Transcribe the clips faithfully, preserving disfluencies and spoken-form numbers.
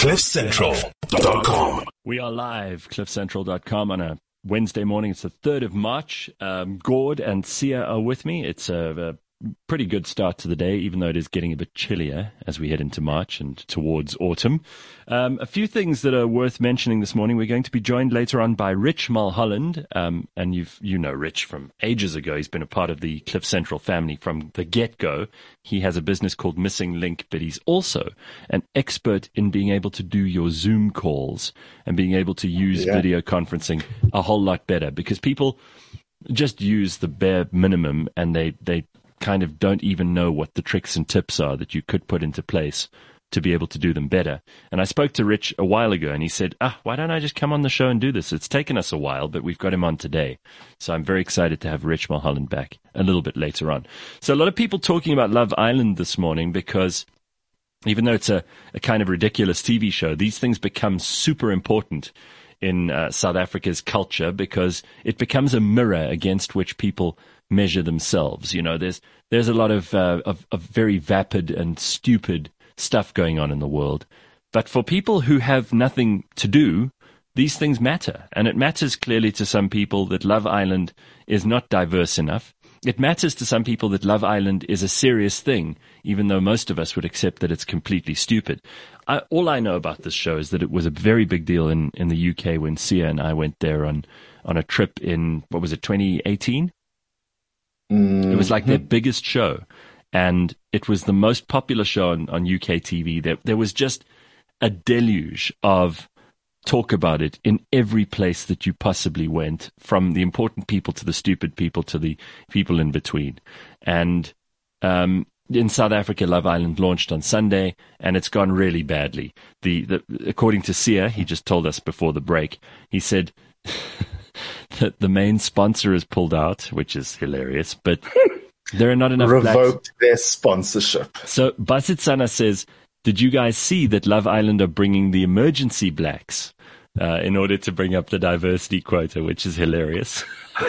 cliff central dot com. We are live, cliff central dot com, on a Wednesday morning. It's the third of March. Um, Gord and Sia are with me. It's a, a pretty good start to the day, even though it is getting a bit chillier as we head into March and towards autumn. Um, a few things that are worth mentioning this morning. We're going to be joined later on by Rich Mulholland. Um, and you've, you know Rich from ages ago. He's been a part of the Cliff Central family from the get-go. He has a business called Missing Link, but he's also an expert in being able to do your Zoom calls and being able to use yeah. video conferencing a whole lot better, because people just use the bare minimum and they, they kind of don't even know what the tricks and tips are that you could put into place to be able to do them better. And I spoke to Rich a while ago and he said, ah, why don't I just come on the show and do this? It's taken us a while, but we've got him on today. So I'm very excited to have Rich Mulholland back a little bit later on. So a lot of people talking about Love Island this morning, because even though it's a, a kind of ridiculous T V show, these things become super important in uh, South Africa's culture, because it becomes a mirror against which people measure themselves. You know, there's there's a lot of, uh, of of very vapid and stupid stuff going on in the world. But for people who have nothing to do, these things matter. And it matters clearly to some people that Love Island is not diverse enough. It matters to some people that Love Island is a serious thing, even though most of us would accept that it's completely stupid. I, all I know about this show is that it was a very big deal in, in the U K when Sia and I went there on, on a trip in, what was it, twenty eighteen? Mm-hmm. It was like their biggest show, and it was the most popular show on, on U K T V. There, there was just a deluge of talk about it in every place that you possibly went, from the important people to the stupid people to the people in between. And um, in South Africa, Love Island launched on Sunday, and it's gone really badly. The, the according to Sia, he just told us before the break, he said that the main sponsor is pulled out, which is hilarious, but there are not enough revoked blacks. Their sponsorship. So Basitsana says, did you guys see that Love Island are bringing the emergency blacks uh, in order to bring up the diversity quota, which is hilarious?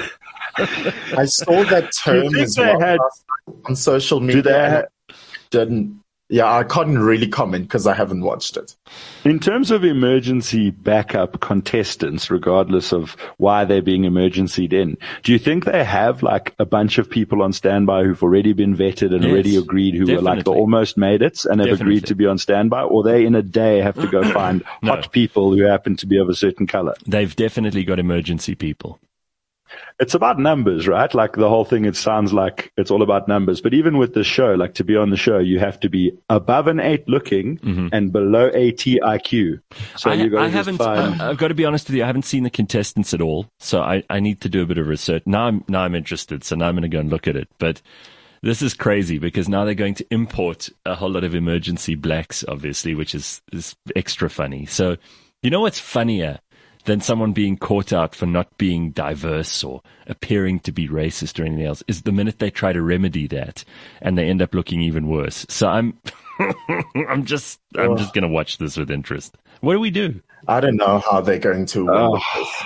I saw that term as well had, on social media. Do they have, didn't Yeah, I can't really comment because I haven't watched it. In terms of emergency backup contestants, regardless of why they're being emergencied in, do you think they have like a bunch of people on standby who've already been vetted and yes, already agreed, who definitely. Were like the almost made it and have definitely. Agreed to be on standby, or they in a day have to go find no. hot people who happen to be of a certain color? They've definitely got emergency people. It's about numbers, right? Like the whole thing, it sounds like it's all about numbers. But even with the show, like to be on the show, you have to be above an eight looking mm-hmm. and below eighty I Q. So I, you got I to haven't, find... I've got to be honest with you, I haven't seen the contestants at all. So I, I need to do a bit of research. Now I'm, now I'm interested. So now I'm going to go and look at it. But this is crazy because now they're going to import a whole lot of emergency blacks, obviously, which is, is extra funny. So you know what's funnier than someone being caught out for not being diverse or appearing to be racist or anything else is the minute they try to remedy that and they end up looking even worse. So I'm, I'm just, I'm oh. just going to watch this with interest. What do we do? I don't know how they're going to win oh. with this.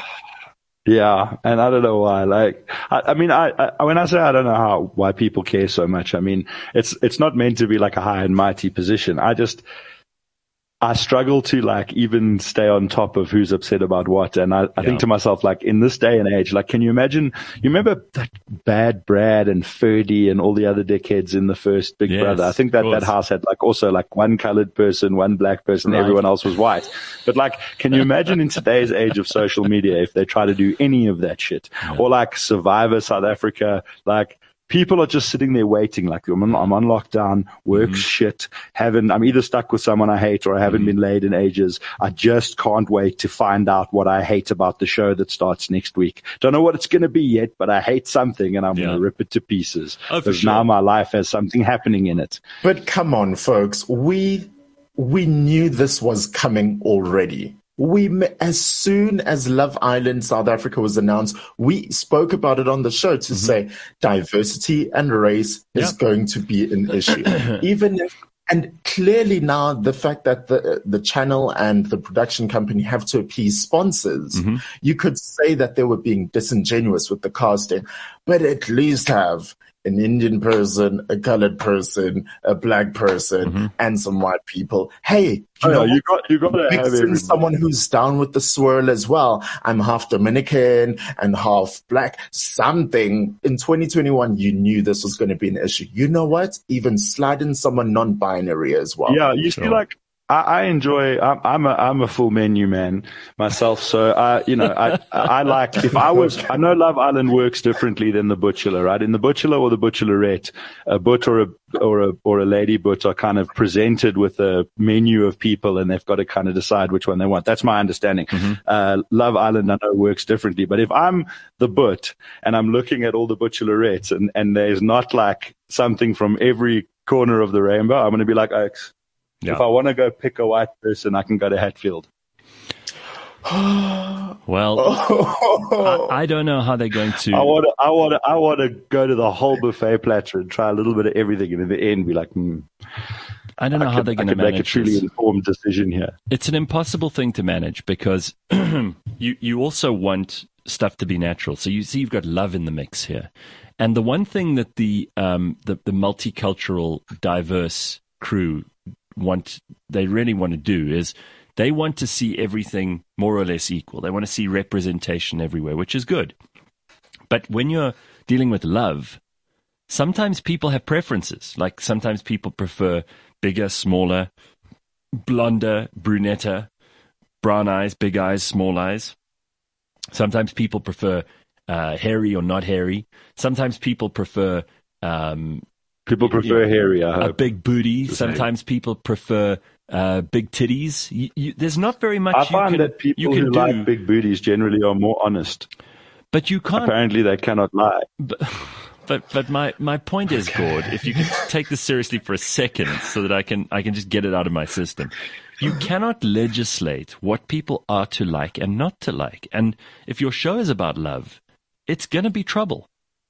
Yeah, and I don't know why. Like, I, I mean, I, I when I say I don't know how why people care so much, I mean it's it's not meant to be like a high and mighty position. I just. I struggle to like even stay on top of who's upset about what. And I, I yeah. think to myself, like in this day and age, like, can you imagine, you remember like Bad Brad and Ferdy and all the other dickheads in the first Big yes, Brother? I think that that house had like also like one colored person, one black person, right. Everyone else was white. But like, can you imagine in today's age of social media, if they try to do any of that shit yeah. or like Survivor South Africa, like, people are just sitting there waiting, like I'm on, I'm on lockdown, work mm-hmm. shit, haven't, I'm either stuck with someone I hate or I haven't mm-hmm. been laid in ages. I just can't wait to find out what I hate about the show that starts next week. Don't know what it's going to be yet, but I hate something and I'm yeah. going to rip it to pieces. Oh, because sure. now my life has something happening in it. But come on, folks. We, we knew this was coming already. We, as soon as Love Island South Africa was announced, we spoke about it on the show to mm-hmm. say diversity and race yeah. is going to be an issue. Even if, and clearly now the fact that the the channel and the production company have to appease sponsors, mm-hmm. you could say that they were being disingenuous with the casting, but at least have an Indian person, a colored person, a black person, mm-hmm. and some white people. Hey, you oh, know, yeah, you got you got to have in someone who's down with the swirl as well. I'm half Dominican and half black. Something in twenty twenty-one, you knew this was going to be an issue. You know what? Even slide in someone non-binary as well. Yeah, you sure. see, like. I enjoy. I'm, I'm a I'm a full menu man myself. So I, you know, I I like if I was. I know Love Island works differently than the Bachelor, right? In the Bachelor or the Bachelorette, a but or a or a or a lady but are kind of presented with a menu of people, and they've got to kind of decide which one they want. That's my understanding. Mm-hmm. Uh, Love Island, I know, works differently. But if I'm the but and I'm looking at all the Bachelorettes, and and there's not like something from every corner of the rainbow, I'm going to be like, oh, yeah. If I want to go pick a white person, I can go to Hatfield. Well, I, I don't know how they're going to. I want to. I want to. I want to go to the whole buffet platter and try a little bit of everything, and in the end, be like, hmm. I don't know I how could, they're going to manage make a truly this. informed decision here. It's an impossible thing to manage because you you also want stuff to be natural. So you see, you've got love in the mix here, and the one thing that the um the, the multicultural, diverse crew want they really want to do is they want to see everything more or less equal. They want to see representation everywhere, which is good. But when you're dealing with love, sometimes people have preferences. Like sometimes people prefer bigger, smaller, blonder, brunetta, brown eyes, big eyes, small eyes. Sometimes people prefer uh, hairy or not hairy. Sometimes people prefer um, People prefer you know, hairy, I hope. A big booty. Sometimes people prefer uh, big titties. You, you, there's not very much I you find can, that people you can who do. like big booties generally are more honest. But you can't. Apparently, they cannot lie. But but, but my, my point is, Gord, if you could take this seriously for a second so that I can I can just get it out of my system. You cannot legislate what people are to like and not to like. And if your show is about love, it's going to be trouble.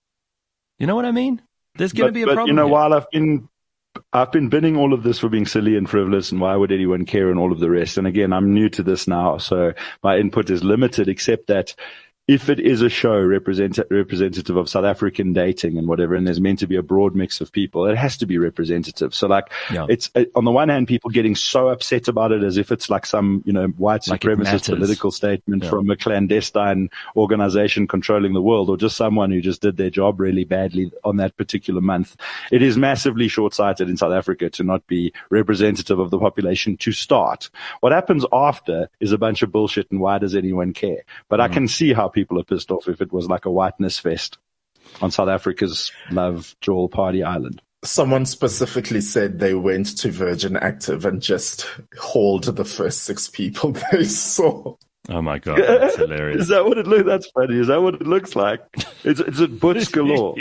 You know what I mean? There's going to be a but, problem. You know, here. while I've been, I've been binning all of this for being silly and frivolous, and why would anyone care, and all of the rest. And again, I'm new to this now, so my input is limited. Except that if it is a show represent, representative of South African dating and whatever, and there's meant to be a broad mix of people, it has to be representative. So like, yeah. it's uh, on the one hand, people getting so upset about it as if it's like some, you know, white like supremacist political statement yeah. from a clandestine organization controlling the world, or just someone who just did their job really badly on that particular month. It is massively short-sighted in South Africa to not be representative of the population to start. What happens after is a bunch of bullshit, and why does anyone care? But mm. I can see how people are pissed off if it was like a whiteness fest on South Africa's Love Jewel Party Island. Someone specifically said they went to Virgin Active and just hauled the first six people they saw. Oh my God, that's hilarious. Is that what it looks? That's funny. Is that what it looks like? It's it's a butch galore.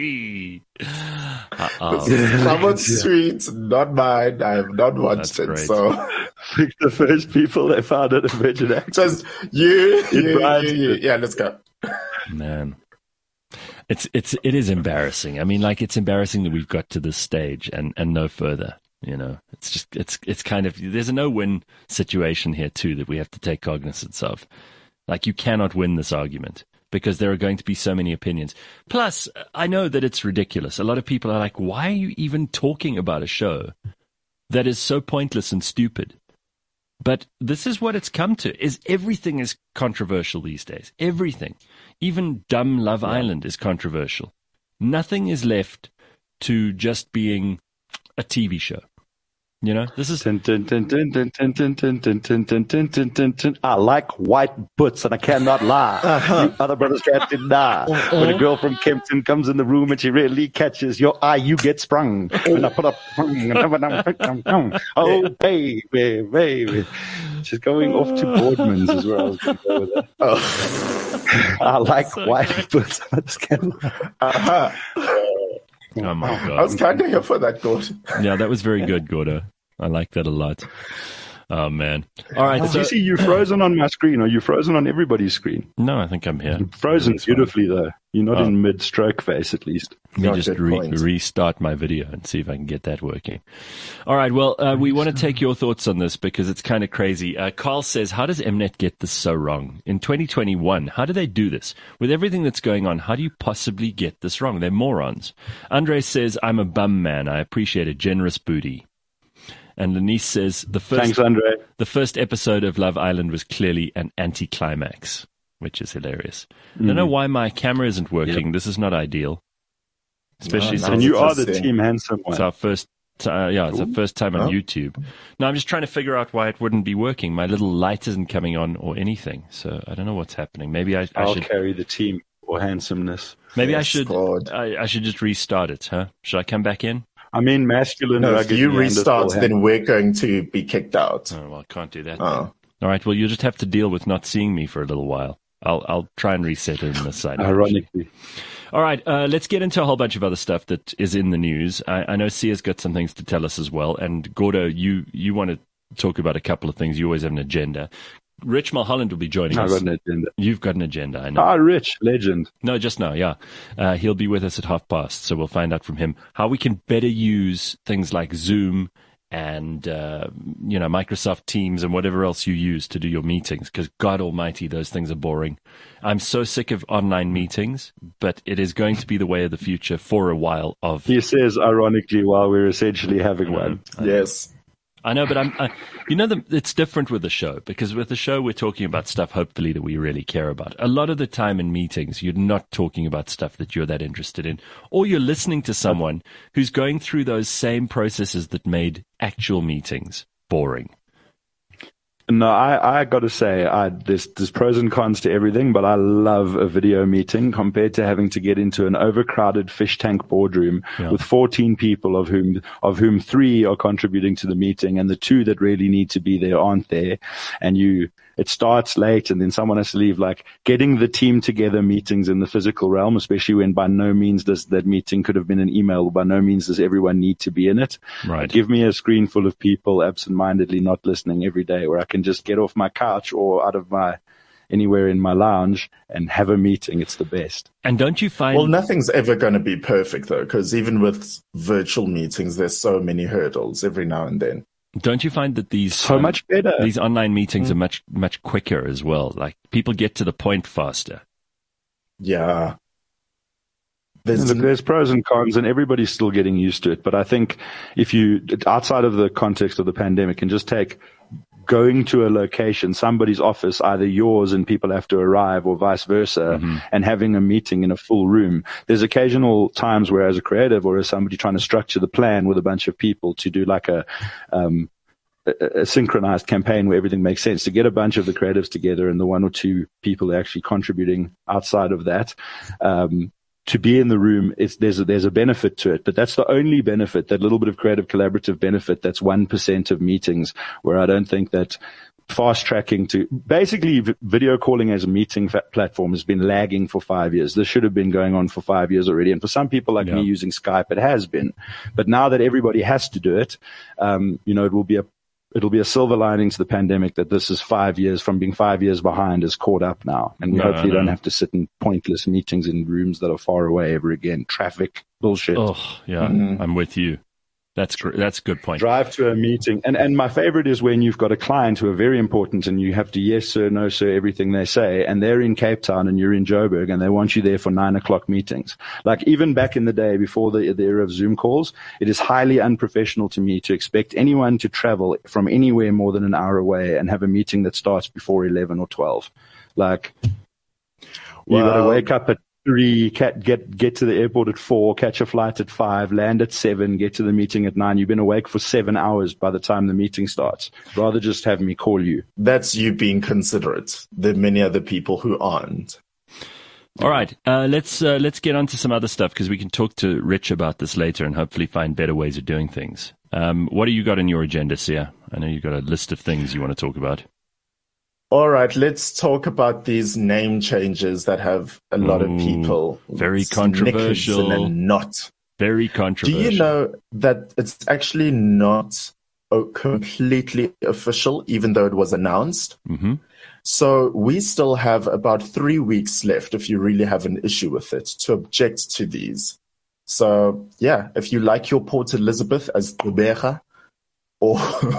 Someone's sweet, not mine. I have not watched That's it, great. so the first people they found at a Virgin Active. just you, you, you, you. Yeah, let's go. Man, it's it's it is embarrassing. I mean, like it's embarrassing that we've got to this stage and and no further. You know, it's just, it's, it's kind of, there's a no-win situation here too that we have to take cognizance of. Like, you cannot win this argument because there are going to be so many opinions. Plus, I know that it's ridiculous. A lot of people are like, why are you even talking about a show that is so pointless and stupid? But this is what it's come to, is everything is controversial these days. Everything. Even dumb Love yeah. Island is controversial. Nothing is left to just being a T V show. You know, this is. I like white butts, and I cannot lie. Uh-huh. You other brothers can't deny. Uh-huh. When a girl from Kempton comes in the room and she really catches your eye, you get sprung. When I put up, oh baby, baby, she's going off to Boardman's as well. I was going to go with that. Oh. I like so white good. butts, and I just can't lie. Uh-huh. Oh my God. I was kind of here for that, Gordo. Yeah, that was very good, Gordo. I like that a lot. Oh, man. All right. Did So, you see you frozen on my screen? Or you frozen on everybody's screen? no, I think I'm here. Frozen beautifully, though. You're not Oh. in mid-stroke face, at least. Let me Yeah, just good re- point. restart my video and see if I can get that working. All right. Well, uh, we want to take your thoughts on this because it's kind of crazy. Uh, Carl says, how does Mnet get this so wrong? In twenty twenty-one, how do they do this? With everything that's going on, how do you possibly get this wrong? They're morons. Andre says, I'm a bum man. I appreciate a generous booty. And Lanice says, the first, Thanks, Andre. the first episode of Love Island was clearly an anticlimax, which is hilarious. I don't know why my camera isn't working. Yep. This is not ideal. Especially No, since no. And you are the Interesting. Team Handsome one. it's our first, uh, yeah, it's our first time on Oh. YouTube. No, I'm just trying to figure out why it wouldn't be working. My little light isn't coming on or anything. So I don't know what's happening. Maybe I, I I'll should, carry the team for handsomeness. maybe I Yes, should, God. I, I should just restart it, huh? Should I come back in? I mean, masculine. No, if rugged you Neanderthal restart, hand- then we're going to be kicked out. Oh, well, I can't do that. Oh. then. All right. Well, you'll just have to deal with not seeing me for a little while. I'll, I'll try and reset it in the side. Ironically. All right, uh, let's get into a whole bunch of other stuff that is in the news. I, I know Sia's got some things to tell us as well. And Gordo, you, you want to talk about a couple of things. You always have an agenda. Rich Mulholland will be joining I've us. got an agenda. You've got an agenda, I know. Ah, Rich, legend. No, just now, yeah. Uh, he'll be with us at half past, so we'll find out from him how we can better use things like Zoom and, uh, you know, Microsoft Teams and whatever else you use to do your meetings, because God almighty, those things are boring. I'm so sick of online meetings, but it is going to be the way of the future for a while of... He says, ironically, while we're essentially having one. Yes. I know, but I'm, I, you know, the, it's different with the show because with the show, we're talking about stuff, hopefully, that we really care about. A lot of the time in meetings, you're not talking about stuff that you're that interested in, or you're listening to someone who's going through those same processes that made actual meetings boring. No, I, I got to say, I, there's, there's pros and cons to everything, but I love a video meeting compared to having to get into an overcrowded fish tank boardroom Yeah. with fourteen people, of whom of whom three are contributing to the meeting, and the two that really need to be there aren't there, and you. It starts late and then someone has to leave. Like getting the team together meetings in the physical realm, especially when by no means does that meeting could have been an email. By no means does everyone need to be in it. Right. Give me a screen full of people absent-mindedly not listening every day where I can just get off my couch or out of my anywhere in my lounge and have a meeting. It's the best. And don't you find... Well, nothing's ever going to be perfect, though, because even with virtual meetings, there's so many hurdles every now and then. Don't you find that these So um, much better. these online meetings are much much quicker as well? Like people get to the point faster. Yeah. There's, Look, there's pros and cons, and everybody's still getting used to it. But I think if you, outside of the context of the pandemic, and just take going to a location, somebody's office, either yours and people have to arrive or vice versa, Mm-hmm. and having a meeting in a full room. There's occasional times where as a creative or as somebody trying to structure the plan with a bunch of people to do like a, um, a, a synchronized campaign where everything makes sense, to get a bunch of the creatives together and the one or two people actually contributing outside of that, um, to be in the room, it's, there's a, there's a benefit to it, but that's the only benefit, that little bit of creative collaborative benefit. That's one percent of meetings, where I don't think that fast tracking to basically v- video calling as a meeting fa- platform has been lagging for five years. This should have been going on for five years already. And for some people like Yeah. me using Skype, it has been, but now that everybody has to do it, um, you know, it will be a It'll be a silver lining to the pandemic that this is five years from being five years behind is caught up now. And we No, hopefully no. don't have to sit in pointless meetings in rooms that are far away ever again. Traffic, bullshit. Oh, yeah, I'm with you. That's gr- that's a good point. Drive to a meeting. And, and my favorite is when you've got a client who are very important and you have to yes, sir, no, sir, everything they say. And they're in Cape Town and you're in Joburg and they want you there for nine o'clock meetings. Like even back in the day before the, the era of Zoom calls, it is highly unprofessional to me to expect anyone to travel from anywhere more than an hour away and have a meeting that starts before eleven or twelve. Like you got to Well- wake up at three, get, get, get to the airport at four, catch a flight at five, land at seven, get to the meeting at nine. You've been awake for seven hours by the time the meeting starts. Rather just have me call you. that's you being considerate. There are many other people who aren't. All right, uh, let's uh, let's get on to some other stuff because we can talk to Rich about this later and hopefully find better ways of doing things. Um, what do you got on your agenda, Sia? I know you've got a list of things you want to talk about. All right, let's talk about these name changes that have a lot Ooh, of people. very It's controversial. Nicholson and not. Very Do controversial. you know that it's actually not uh, completely official, even though it was announced. Mm-hmm. So we still have about three weeks left if you really have an issue with it to object to these. So yeah, if you like your Port Elizabeth as Gqeberha, or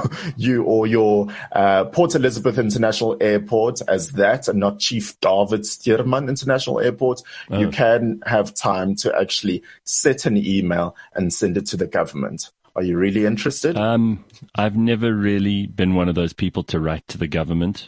you or your uh, Port Elizabeth International Airport as that, and not Chief David Stearman International Airport, oh. you can have time to actually set an email and send it to the government. Are you really interested? Um, I've never really been one of those people to write to the government,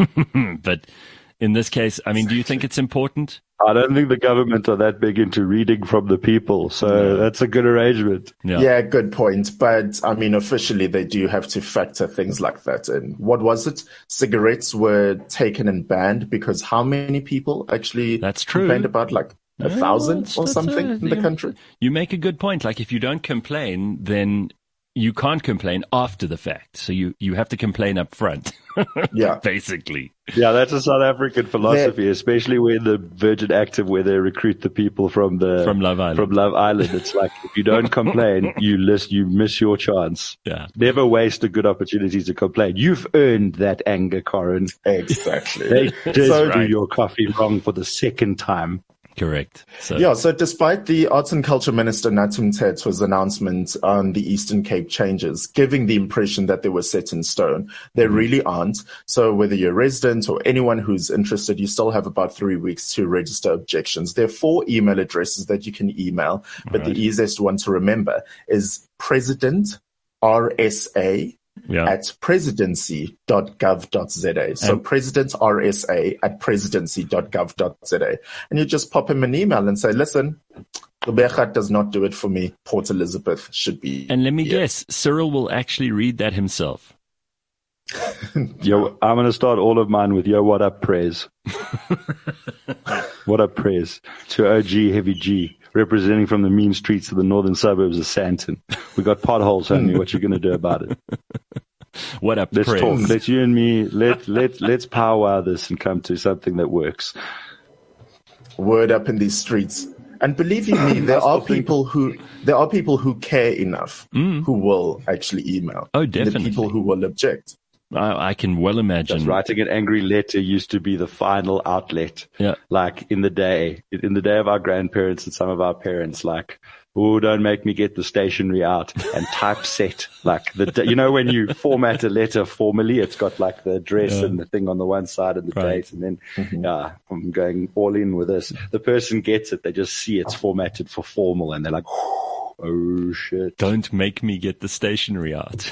but in this case, I mean, do you think it's important? I don't think the government are that big into reading from the people, so no. That's a good arrangement. Yeah. yeah, good point. But, I mean, officially, they do have to factor things like that in. What was it? Cigarettes were taken and banned because how many people actually That's true. complained about, like, a no, thousand that's, or that's something a, in the you, country? You make a good point. Like, if you don't complain, then you can't complain after the fact. So you, you have to complain up front. Yeah. Basically. Yeah, that's a South African philosophy, They're, especially where the Virgin Active, where they recruit the people from the from Love Island. From Love Island. It's like, if you don't complain, you list, you miss your chance. Yeah. Never waste a good opportunity to complain. You've earned that anger, Corin. Exactly. They did so, do your coffee wrong for the second time. Correct. So. Yeah, so despite the Arts and Culture Minister Natum Thetwa's announcement on the Eastern Cape changes, giving the impression that they were set in stone, they mm-hmm. really aren't. So whether you're a resident or anyone who's interested, you still have about three weeks to register objections. There are four email addresses that you can email, but right. the easiest one to remember is President R S A Yeah. at presidency dot gov dot za. So and President R S A at presidency dot gov dot za. And you just pop him an email and say, listen, Gqeberha does not do it for me. Port Elizabeth should be. And let me here. guess, Cyril will actually read that himself. Yo, I'm going to start all of mine with, yo, what up, Prez? What up, Prez? To O G Heavy G, representing from the mean streets of the northern suburbs of Sandton. We got potholes, homie. What you going to do about it? What up, Let's Prez? talk. Let's you and me, let, let, let's powwow this and come to something that works. Word up in these streets. And believe you me, there are people who there are people who care enough mm. who will actually email. Oh, definitely. The people who will object. I, I can well imagine. Just writing an angry letter used to be the final outlet. Yeah. Like in the day, in the day of our grandparents and some of our parents, like, oh, don't make me get the stationery out and typeset. Like the, you know, when you format a letter formally, it's got like the address yeah. and the thing on the one side and the right. date. And then, mm-hmm. yeah, I'm going all in with this. The person gets it. They just see it's formatted for formal and they're like, oh shit. Don't make me get the stationery out.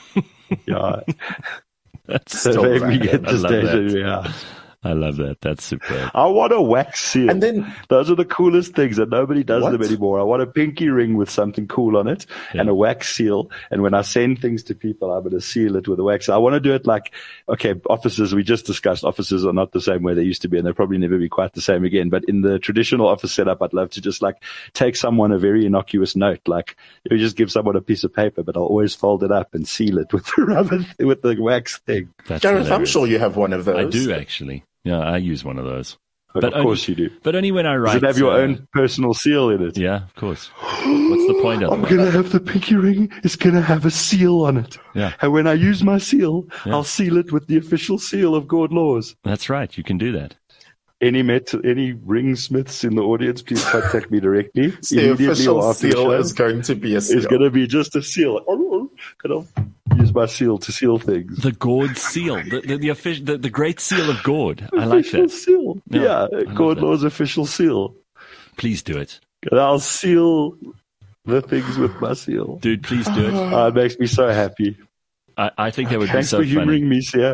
Yeah. That's so make me get the stationery out. I love that. That's superb. I want a wax seal. And then those are the coolest things, and nobody does what? them anymore. I want a pinky ring with something cool on it yeah. and a wax seal. And when I send things to people, I'm going to seal it with a wax seal. I want to do it like, okay, offices, we just discussed offices are not the same way they used to be, and they'll probably never be quite the same again. But in the traditional office setup, I'd love to just like take someone a very innocuous note, like you just give someone a piece of paper, but I'll always fold it up and seal it with the rubber, with the wax thing. That's Gareth, hilarious. I'm sure you have one of those. I do actually. Yeah, I use one of those. But, but of course only, you do. But only when I write. Does it have your uh, own personal seal in it? Yeah, of course. What's the point of it? I'm going to have the pinky ring. It's going to have a seal on it. Yeah. And when I use my seal, yeah. I'll seal it with the official seal of Gord Laws. That's right. You can do that. Any met, any ringsmiths in the audience, please contact me directly. So the official seal is going to be a seal. It's going to be just a seal. And I'll use my seal to seal things. The Gord seal, the the, the, official, the, the great seal of Gord. I like official that. Seal. Yeah, yeah Gord Law's official seal. Please do it. And I'll seal the things with my seal. Dude, please do it. Oh, it makes me so happy. I, I think that would Thanks be so for funny. humoring me, Sia.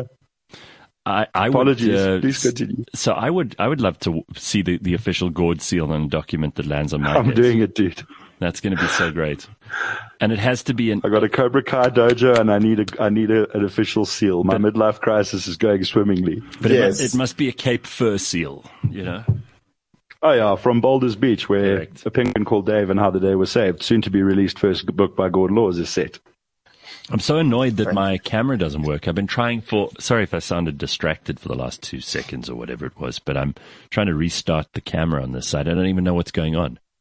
I, I Apologies. Would, uh, Please continue. So I would, I would love to see the, the official Gord seal on a document that lands on my I'm desk. doing it, dude. That's going to be so great. And it has to be an... I got a Cobra Kai dojo and I need a, I need a, an official seal. My but, midlife crisis is going swimmingly. But yes. it, must, it must be a Cape Fur seal, you know? Oh yeah, from Boulders Beach, where Correct. A Penguin Called Dave and How the Day Was Saved, soon to be released first book by Gord Laws, is set. I'm so annoyed that my camera doesn't work. I've been trying for, sorry if I sounded distracted for the last two seconds or whatever it was, but I'm trying to restart the camera on this side. I don't even know what's going on.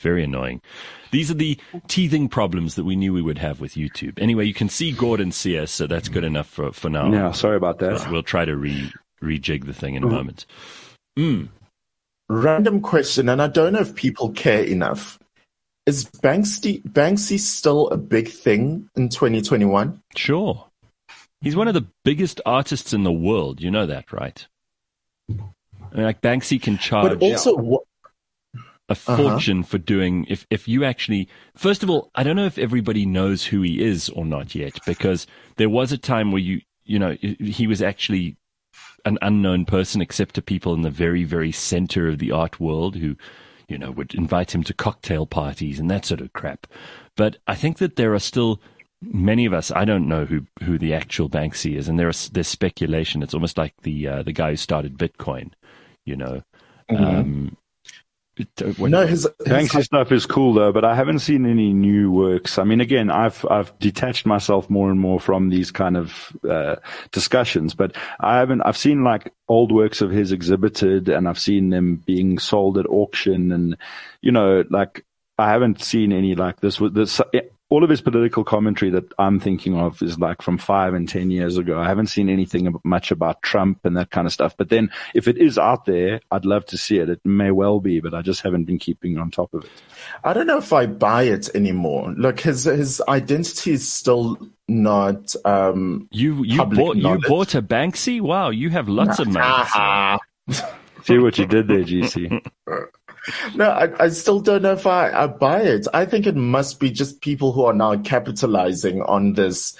Very annoying. These are the teething problems that we knew we would have with YouTube. Anyway, you can see Gordon see us, so that's good enough for, for now. Yeah, sorry about that. We'll, we'll try to re rejig the thing in a moment. Mm. Random question, and I don't know if people care enough. Is Banksy, Banksy still a big thing in twenty twenty-one? Sure. He's one of the biggest artists in the world. You know that, right? I mean, like Banksy can charge But also, what, a fortune uh-huh. for doing, if, if you actually, first of all, I don't know if everybody knows who he is or not yet, because there was a time where you, you know, he was actually an unknown person except to people in the very, very center of the art world who, you know, would invite him to cocktail parties and that sort of crap. But I think that there are still many of us, I don't know who, who the actual Banksy is, and there's there's speculation. It's almost like the uh, the guy who started Bitcoin, you know. Mm-hmm. Um, it, uh, when, no, his, his Banksy stuff is cool though, but I haven't seen any new works. I mean, again, I've I've detached myself more and more from these kind of uh, discussions, but I haven't. I've seen like old works of his exhibited, and I've seen them being sold at auction, and you know, like I haven't seen any like this. This all of his political commentary that I'm thinking of is like from five and ten years ago. I haven't seen anything much about Trump and that kind of stuff. But then if it is out there, I'd love to see it. It may well be, but I just haven't been keeping on top of it. I don't know if I buy it anymore. Look, his his identity is still not um you you bought knowledge. You bought a Banksy? Wow, you have lots of money. See what you did there, G C. No, I, I still don't know if I, I buy it. I think it must be just people who are now capitalizing on this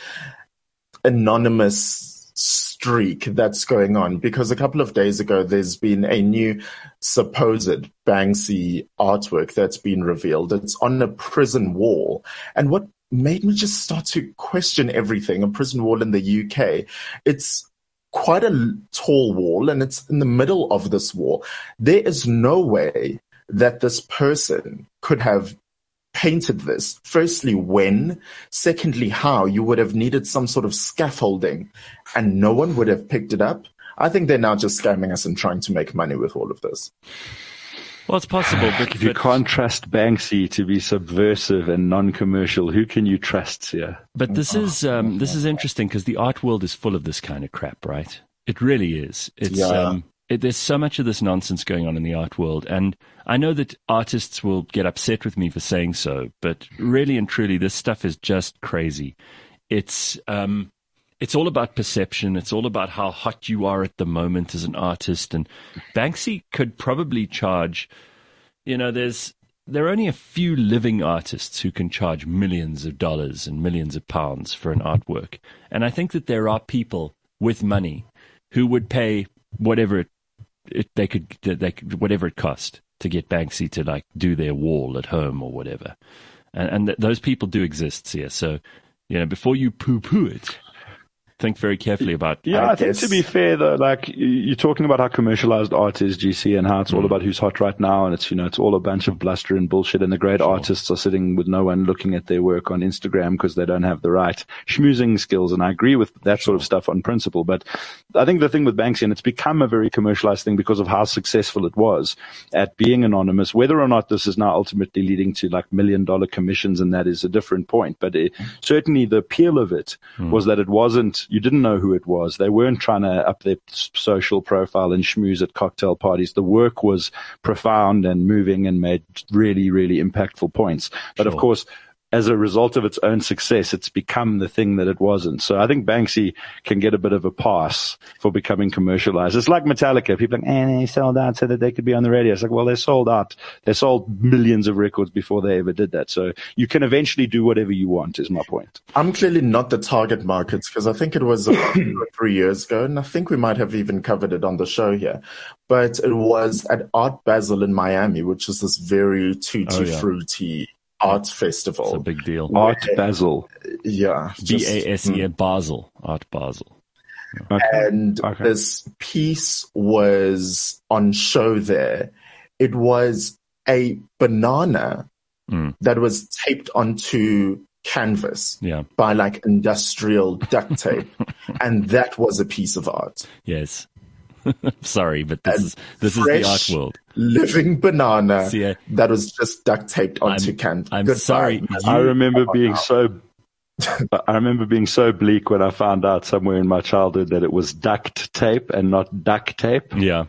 anonymous streak that's going on. Because a couple of days ago, there's been a new supposed Banksy artwork that's been revealed. It's on a prison wall. And what made me just start to question everything, a prison wall in the U K, it's quite a tall wall, and it's in the middle of this wall. There is no way that this person could have painted this. Firstly, when? Secondly, how? You would have needed some sort of scaffolding, and no one would have picked it up. I think they're now just scamming us and trying to make money with all of this. Well, it's possible, but if you can't trust Banksy to be subversive and non-commercial, who can you trust here? But this is um, this is interesting because the art world is full of this kind of crap, right? It really is. It's yeah. um, it, there's so much of this nonsense going on in the art world, and I know that artists will get upset with me for saying so, but really and truly, this stuff is just crazy. It's um, it's all about perception. It's all about how hot you are at the moment as an artist, and Banksy could probably charge. You know, there's there are only a few living artists who can charge millions of dollars and millions of pounds for an artwork, and I think that there are people with money who would pay whatever it, it they could they could, whatever it cost to get Banksy to like do their wall at home or whatever, and, and th- those people do exist here. So, you know, before you poo-poo it, think very carefully about. Yeah, I, I think to be fair though, like you're talking about how commercialized art is, G C, and how it's mm. all about who's hot right now, and it's you know it's all a bunch of bluster and bullshit, and the great sure. artists are sitting with no one looking at their work on Instagram because they don't have the right schmoozing skills, and I agree with that sure. sort of stuff on principle. But I think the thing with Banksy, and it's become a very commercialized thing because of how successful it was at being anonymous. Whether or not this is now ultimately leading to like million dollar commissions, and that is a different point. But it, certainly the appeal of it mm. was that it wasn't. You didn't know who it was. They weren't trying to up their social profile and schmooze at cocktail parties. The work was profound and moving and made really, really impactful points. But sure. of course, as a result of its own success, it's become the thing that it wasn't. So I think Banksy can get a bit of a pass for becoming commercialized. It's like Metallica. People are like, eh, they sold out so that they could be on the radio. It's like, well, they sold out. They sold millions of records before they ever did that. So you can eventually do whatever you want, is my point. I'm clearly not the target market because I think it was about three years ago, and I think we might have even covered it on the show here. But it was at Art Basel in Miami, which is this very tutti oh, yeah. frutti art festival. It's a big deal. Art Basel. Yeah. B A S E, mm. Basel. Art Basel. Okay. And okay. this piece was on show there. It was a banana mm. that was taped onto canvas yeah. by like industrial duct tape. And that was a piece of art. Yes. Sorry, but this And is this is fresh, the art world. living banana See, I- that was just duct taped onto I'm- can. I'm Goodbye. sorry. I You- remember being so. I remember being so bleak when I found out somewhere in my childhood that it was duct tape and not duct tape. Yeah.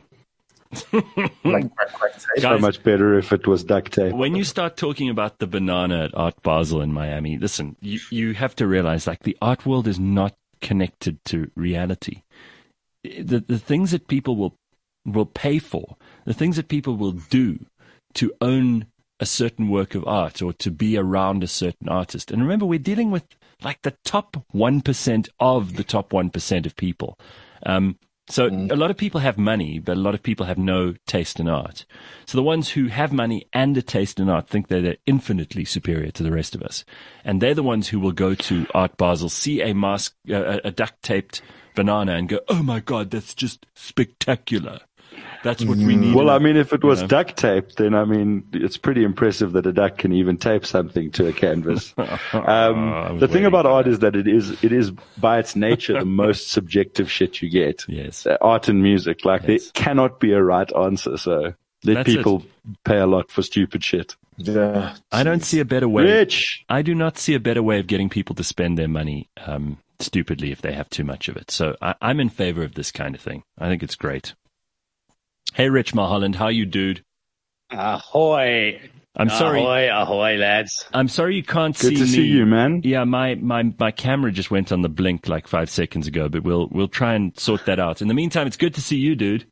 Like crack, crack tape. So Guys- much better if it was duct tape. When you start talking about the banana at Art Basel in Miami, listen, you, you have to realize like the art world is not connected to reality. The the things that people will will pay for, the things that people will do to own a certain work of art or to be around a certain artist. And remember, we're dealing with like the top one percent of the top one percent of people. Um, so Mm. a lot of people have money, but a lot of people have no taste in art. So the ones who have money and a taste in art think that they're infinitely superior to the rest of us. And they're the ones who will go to Art Basel, see a mask, uh, a duct-taped banana and go, oh my God, that's just spectacular. That's what we need. Well, in I a- mean, if it was know. duct tape, then I mean, it's pretty impressive that a duck can even tape something to a canvas. I Um, was the thing waiting about for art that. is that it is, it is by its nature the most subjective shit you get. Yes. Uh, art and music, like Yes. there cannot be a right answer. So let That's people pay a lot for stupid shit. Yeah, I don't see a better way. Rich. I do not see a better way of getting people to spend their money um, stupidly if they have too much of it. So I, I'm in favor of this kind of thing. I think it's great. Hey, Rich Mulholland, how you, dude? Ahoy. I'm sorry. Ahoy, ahoy, lads. I'm sorry you can't Good see to me. see you, man. Yeah, my, my, my camera just went on the blink like five seconds ago, but we'll we'll try and sort that out. In the meantime, it's good to see you, dude.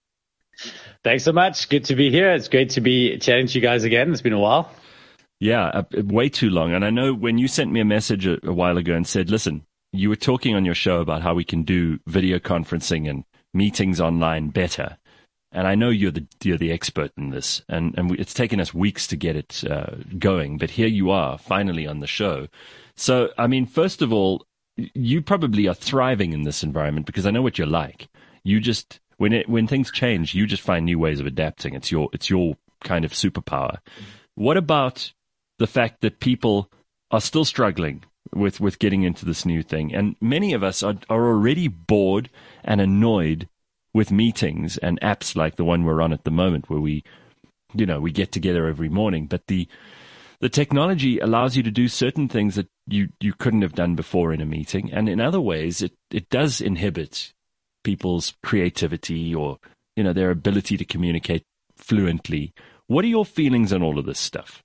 Thanks so much. Good to be here. It's great to be chatting to you guys again. It's been a while. Yeah, uh, way too long. And I know when you sent me a message a, a while ago and said, listen, you were talking on your show about how we can do video conferencing and meetings online better. And I know you're the you're the expert in this, and and we, it's taken us weeks to get it uh, going. But here you are, finally on the show. So, I mean, first of all, you probably are thriving in this environment because I know what you're like. You just when it when things change, you just find new ways of adapting. It's your it's your kind of superpower. What about the fact that people are still struggling with with getting into this new thing, and many of us are are already bored and annoyed with meetings and apps like the one we're on at the moment, where we, you know, we get together every morning. But the the technology allows you to do certain things that you, you couldn't have done before in a meeting, and in other ways, it it does inhibit people's creativity or, you know, their ability to communicate fluently. What are your feelings on all of this stuff?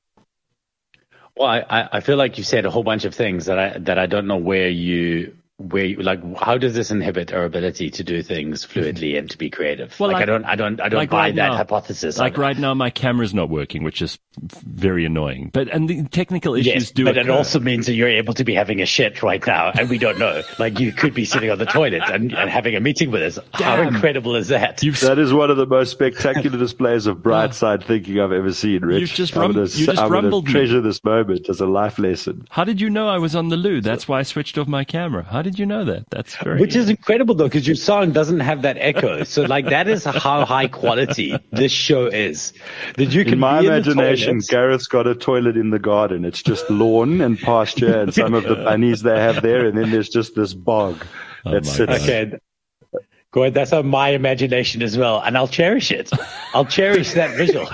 Well, I, I feel like you said a whole bunch of things that I that I don't know where you where you, like how does this inhibit our ability to do things fluidly and to be creative? Well, like, like- I don't I don't I don't like buy right that now. hypothesis. Like of it. right now, my camera's not working, which is very annoying. But and the technical issues Yes, do but it occur. also means that you're able to be having a shit right now, and we don't know. Like you could be sitting on the toilet and, and having a meeting with us. How Damn. incredible is that? You've That is one of the most spectacular displays of bright side thinking I've ever seen, Rich. You've just I'm rum- gonna, you just I'm gonna rumbled me. treasure this moment as a life lesson. How did you know I was on the loo? That's why I switched off my camera. How did you know that? That's very. Which is incredible though, because your song doesn't have that echo. So like that is how high quality this show is. That you can In my be in the imagination, toilets. Gareth's got a toilet in the garden. It's just lawn and pasture and some of the bunnies they have there, and then there's just this bog Oh that my sits. God. Okay. Go ahead. That's how my imagination as well. And I'll cherish it. I'll cherish that visual.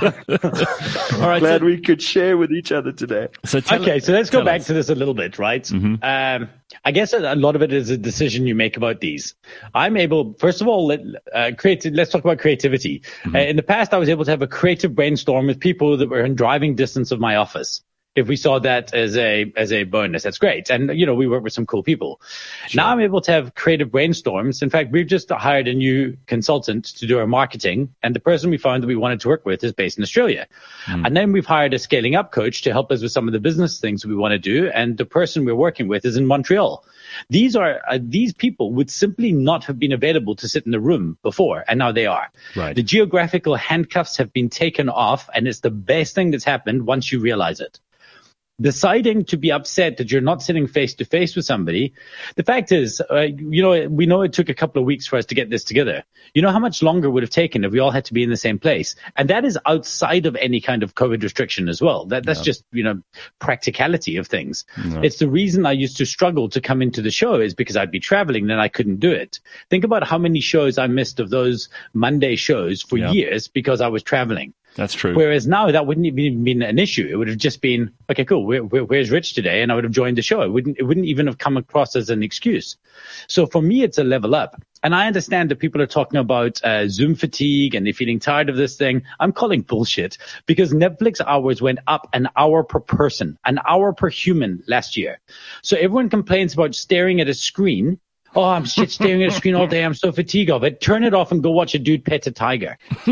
All right. Glad So, we could share with each other today. so tell, Okay, so let's go tell back us. to this a little bit, right? Mhm. Um, I guess a, a lot of it is a decision you make about these. I'm able, first of all, let, uh, create, let's talk about creativity. Mm-hmm. Uh, in the past, I was able to have a creative brainstorm with people that were in driving distance of my office. If we saw that as a as a bonus, that's great. And, you know, we work with some cool people. Now I'm able to have creative brainstorms. In fact, we've just hired a new consultant to do our marketing. And the person we found that we wanted to work with is based in Australia. And then we've hired a scaling up coach to help us with some of the business things we want to do. And the person we're working with is in Montreal. These are uh, these people would simply not have been available to sit in the room before, and now they are. Right. The geographical handcuffs have been taken off, and it's the best thing that's happened once you realize it. deciding to be upset that you're not sitting face to face with somebody. The fact is, uh, you know, we know it took a couple of weeks for us to get this together. You know how much longer it would have taken if we all had to be in the same place. And that is outside of any kind of COVID restriction as well. That That's yeah. just, you know, practicality of things. No. It's the reason I used to struggle to come into the show is because I'd be traveling, then I couldn't do it. Think about how many shows I missed of those Monday shows for yeah. years because I was traveling. That's true. Whereas now that wouldn't even been an issue. It would have just been, okay, cool. Where, where, where's Rich today? And I would have joined the show. It wouldn't, it wouldn't even have come across as an excuse. So for me, it's a level up. And I understand that people are talking about uh, Zoom fatigue and they're feeling tired of this thing. I'm calling bullshit because Netflix hours went up an hour per person, an hour per human last year. So everyone complains about staring at a screen. Oh, I'm shit staring at a screen all day. I'm so fatigued of it. Turn it off and go watch a dude pet a tiger.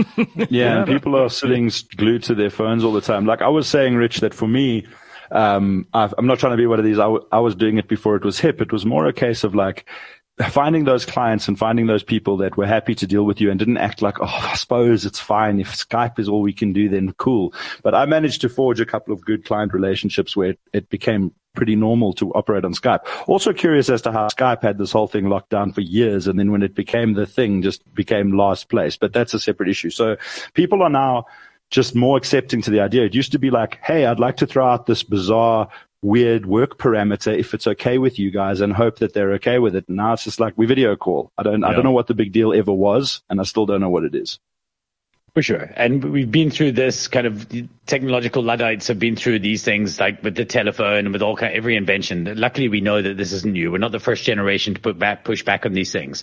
Yeah, and people are sitting glued to their phones all the time. Like I was saying, Rich, that for me, um, I've, I'm not trying to be one of these. I, w- I was doing it before it was hip. It was more a case of like finding those clients and finding those people that were happy to deal with you and didn't act like, oh, I suppose it's fine. If Skype is all we can do, then cool. But I managed to forge a couple of good client relationships where it, it became pretty normal to operate on Skype. Also curious as to how Skype had this whole thing locked down for years, and then when it became the thing, just became last place. But that's a separate issue. So people are now just more accepting to the idea. It used to be like, hey, I'd like to throw out this bizarre, weird work parameter if it's okay with you guys, and hope that they're okay with it. And now it's just like we video call. I don't, yeah. I don't know what the big deal ever was, and I still don't know what it is. For sure. And we've been through this kind of technological Luddites have been through these things like with the telephone and with all kind of every invention. Luckily, we know that this isn't new. We're not the first generation to put back, push back on these things.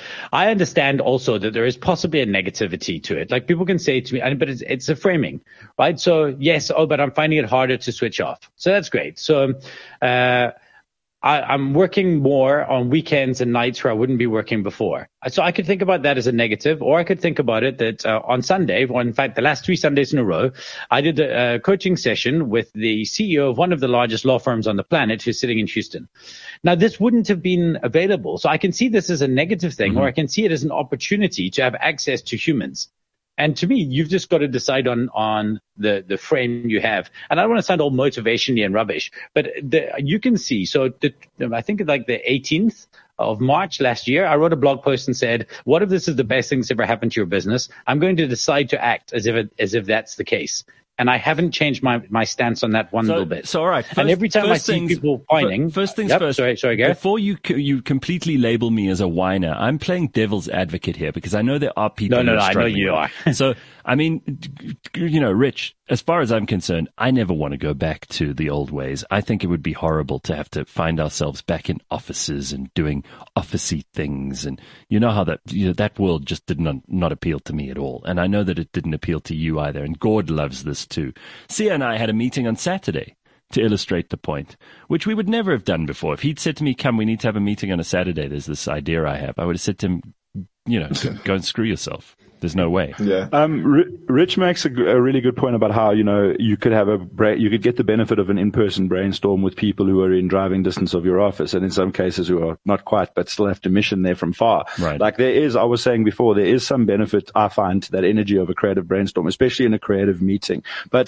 I understand also that there is possibly a negativity to it. Like people can say to me, but it's, it's a framing, right? So yes, oh, but I'm finding it harder to switch off. So that's great. So, uh, I, I'm working more on weekends and nights where I wouldn't be working before. So I could think about that as a negative, or I could think about it that uh, on Sunday, or in fact, the last three Sundays in a row, I did a, a coaching session with the C E O of one of the largest law firms on the planet who's sitting in Houston. Now, this wouldn't have been available. So I can see this as a negative thing, mm-hmm. or I can see it as an opportunity to have access to humans. And to me, you've just got to decide on, on the, the frame you have. And I don't want to sound all motivation-y and rubbish, but the, you can see. So the, I think like the eighteenth of March last year, I wrote a blog post and said, what if this is the best thing that's ever happened to your business? I'm going to decide to act as if it, as if that's the case. And I haven't changed my, my stance on that one so, little bit. So, all right. First, and every time I see things, people whining. First things yep, first. Sorry, sorry, Gareth. Before you you completely label me as a whiner, I'm playing devil's advocate here because I know there are people. No, no, who no. are I know you with. are. So, I mean, you know, Rich, as far as I'm concerned, I never want to go back to the old ways. I think it would be horrible to have to find ourselves back in offices and doing officey things. And you know how that, you know, that world just did not, not appeal to me at all. And I know that it didn't appeal to you either. And Gord loves this too. Sia and I had a meeting on Saturday to illustrate the point, which we would never have done before. If he'd said to me, come, we need to have a meeting on a Saturday, there's this idea I have, I would have said to him, you know, go and screw yourself. There's no way. Yeah. Um, R- Rich makes a, g- a really good point about how, you know, you could have a bra- you could get the benefit of an in-person brainstorm with people who are in driving distance of your office, and in some cases who are not quite, but still have to mission there from far. Right. Like there is, I was saying before, there is some benefit I find to that energy of a creative brainstorm, especially in a creative meeting. But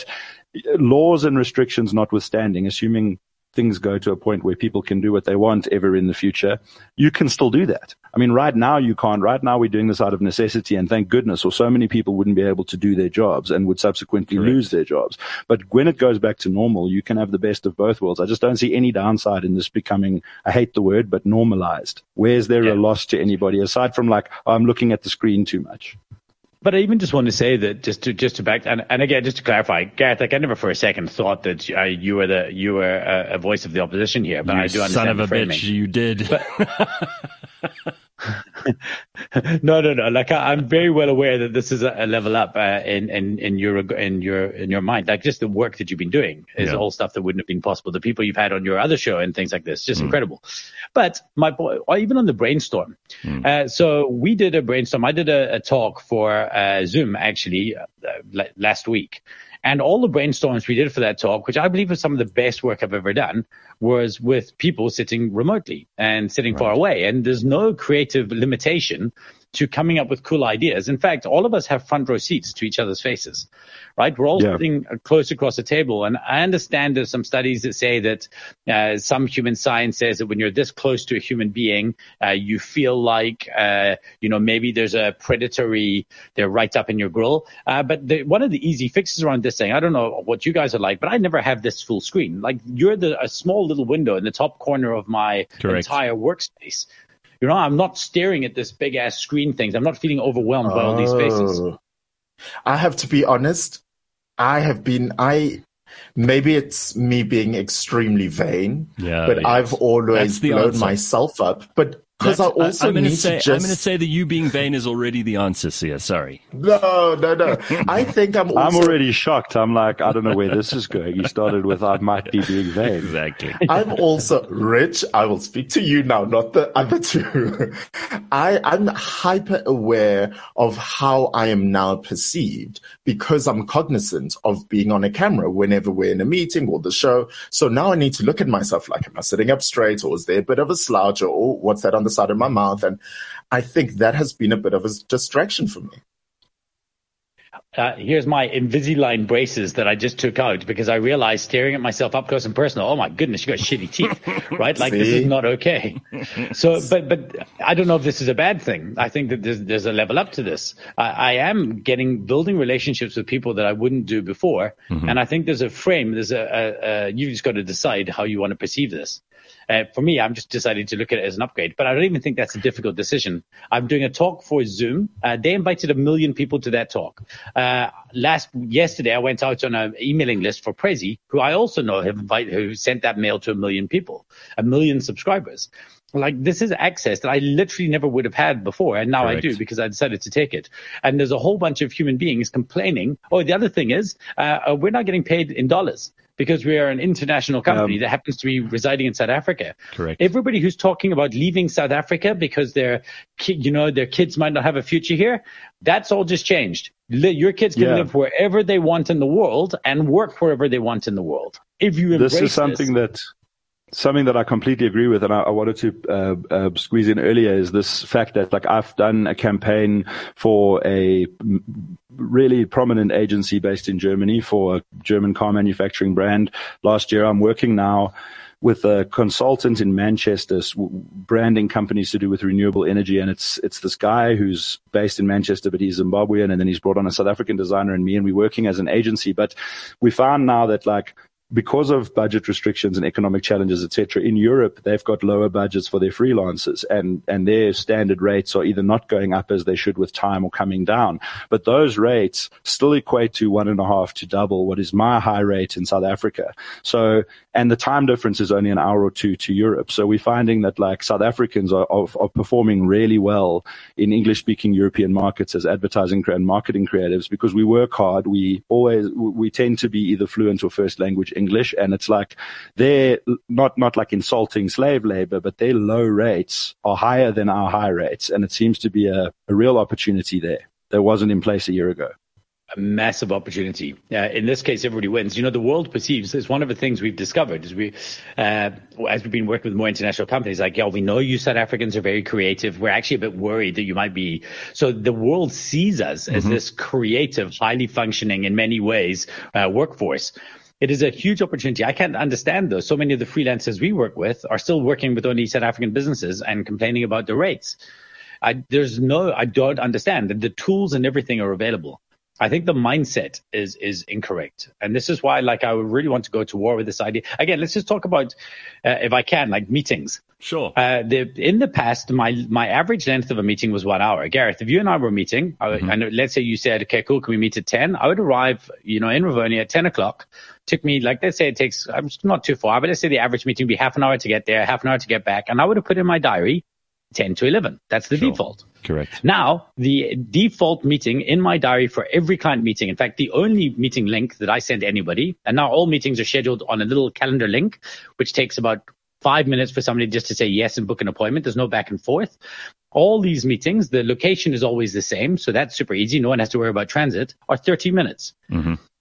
laws and restrictions notwithstanding, assuming things go to a point where people can do what they want ever in the future, you can still do that. I mean, right now you can't. Right now we're doing this out of necessity, and thank goodness, or so many people wouldn't be able to do their jobs and would subsequently Correct. lose their jobs. But when it goes back to normal, you can have the best of both worlds. I just don't see any downside in this becoming, I hate the word, but normalized. Where's there yeah. a loss to anybody aside from like, oh, I'm looking at the screen too much? But I even just want to say that just to just to back and, and again just to clarify, Gareth, like I never for a second thought that uh, you were the you were a, a voice of the opposition here, but you I do understand son of the a framing. bitch, you did. But, no, no, no. Like I, I'm very well aware that this is a, a level up uh, in, in in your in your in your mind. Like just the work that you've been doing is yeah. all stuff that wouldn't have been possible. The people you've had on your other show and things like this, just mm. incredible. But my boy, or even on the brainstorm. Mm. Uh, so we did a brainstorm. I did a, a talk for uh, Zoom actually uh, last week. And all the brainstorms we did for that talk, which I believe was some of the best work I've ever done, was with people sitting remotely and sitting right. far away. And there's no creative limitation to coming up with cool ideas. In fact, all of us have front row seats to each other's faces, right? We're all yeah. sitting close across the table. And I understand there's some studies that say that uh, some human science says that when you're this close to a human being, uh, you feel like, uh, you know, maybe there's a predatory, they're right up in your grill. Uh, but the, one of the easy fixes around this thing, I don't know what you guys are like, but I never have this full screen. Like you're the a small little window in the top corner of my Correct. entire workspace. You know, I'm not staring at this big ass screen things. I'm not feeling overwhelmed oh. by all these faces. I have to be honest. I have been, I, maybe it's me being extremely vain, yeah, but I've always blown answer. myself up. But because I also I, I'm gonna need say, to just... I'm going to say that you being vain is already the answer, Sia. Sorry. No, no, no. I think I'm also... I'm already shocked. I'm like, I don't know where this is going. You started with, I might be being vain. Exactly. I'm also rich. I will speak to you now, not the other two. I, I'm hyper aware of how I am now perceived because I'm cognizant of being on a camera whenever we're in a meeting or the show. So now I need to look at myself like, am I sitting up straight, or is there a bit of a slouch, or oh, what's that on the side of my mouth? And I think that has been a bit of a distraction for me. Uh, here's my Invisalign braces that I just took out because I realized staring at myself up close and personal, oh my goodness, you got shitty teeth, right? Like, See? This is not okay. So, but, but I don't know if this is a bad thing. I think that there's, there's a level up to this. I, I am getting, building relationships with people that I wouldn't do before. Mm-hmm. And I think there's a frame, there's a, a, a you just got to decide how you want to perceive this. Uh, for me, I'm just deciding to look at it as an upgrade, but I don't even think that's a difficult decision. I'm doing a talk for Zoom. Uh, they invited a million people to that talk. Uh, last, yesterday, I went out on an emailing list for Prezi, who I also know have invited, who sent that mail to a million people, a million subscribers. Like, this is access that I literally never would have had before, and now Correct. I do because I decided to take it. And there's a whole bunch of human beings complaining. Oh, the other thing is, uh, we're not getting paid in dollars because we are an international company um, that happens to be residing in South Africa. Correct. Everybody who's talking about leaving South Africa because their, you know, their kids might not have a future here, that's all just changed. Your kids can yeah. live wherever they want in the world and work wherever they want in the world. If you embrace this is something this, that. Something that I completely agree with, and I, I wanted to uh, uh, squeeze in earlier, is this fact that, like, I've done a campaign for a really prominent agency based in Germany for a German car manufacturing brand last year. I'm working now with a consultant in Manchester, branding companies to do with renewable energy. And it's, it's this guy who's based in Manchester, but he's Zimbabwean. And then he's brought on a South African designer and me, and we're working as an agency. But we found now that, like, because of budget restrictions and economic challenges, et cetera, in Europe, they've got lower budgets for their freelancers, and, and their standard rates are either not going up as they should with time or coming down. But those rates still equate to one and a half to double what is my high rate in South Africa. So, and the time difference is only an hour or two to Europe. So we're finding that, like, South Africans are, are, are performing really well in English-speaking European markets as advertising and marketing creatives because we work hard. We always, we tend to be either fluent or first language English, and it's like they're not not like insulting slave labor, but their low rates are higher than our high rates, and it seems to be a, a real opportunity there that wasn't in place a year ago. A massive opportunity. Uh, in this case, everybody wins. You know, the world perceives, it's one of the things we've discovered is we, uh, as we've been working with more international companies, like, yeah, we know you South Africans are very creative. We're actually a bit worried that you might be. So the world sees us mm-hmm. as this creative, highly functioning in many ways, uh, workforce. It is a huge opportunity. I can't understand, though. So many of the freelancers we work with are still working with only South African businesses and complaining about the rates. I, there's no, I don't understand that the tools and everything are available. I think the mindset is, is incorrect. And this is why, like, I would really want to go to war with this idea. Again, let's just talk about, uh, if I can, like, meetings. Sure. Uh, the, in the past, my, my average length of a meeting was one hour. Gareth, if you and I were meeting, I would, mm-hmm. and let's say you said, okay, cool, can we meet at ten? I would arrive, you know, in Rivonia at ten o'clock. Took me, like, let's say it takes, I'm not too far, but let's say the average meeting would be half an hour to get there, half an hour to get back. And I would have put in my diary ten to eleven. That's the sure. default. Correct. Now, the default meeting in my diary for every client meeting, in fact, the only meeting link that I send anybody, and now all meetings are scheduled on a little calendar link, which takes about five minutes for somebody just to say yes and book an appointment. There's no back and forth. All these meetings, the location is always the same, so that's super easy. No one has to worry about transit, are thirty minutes. Mm-hmm.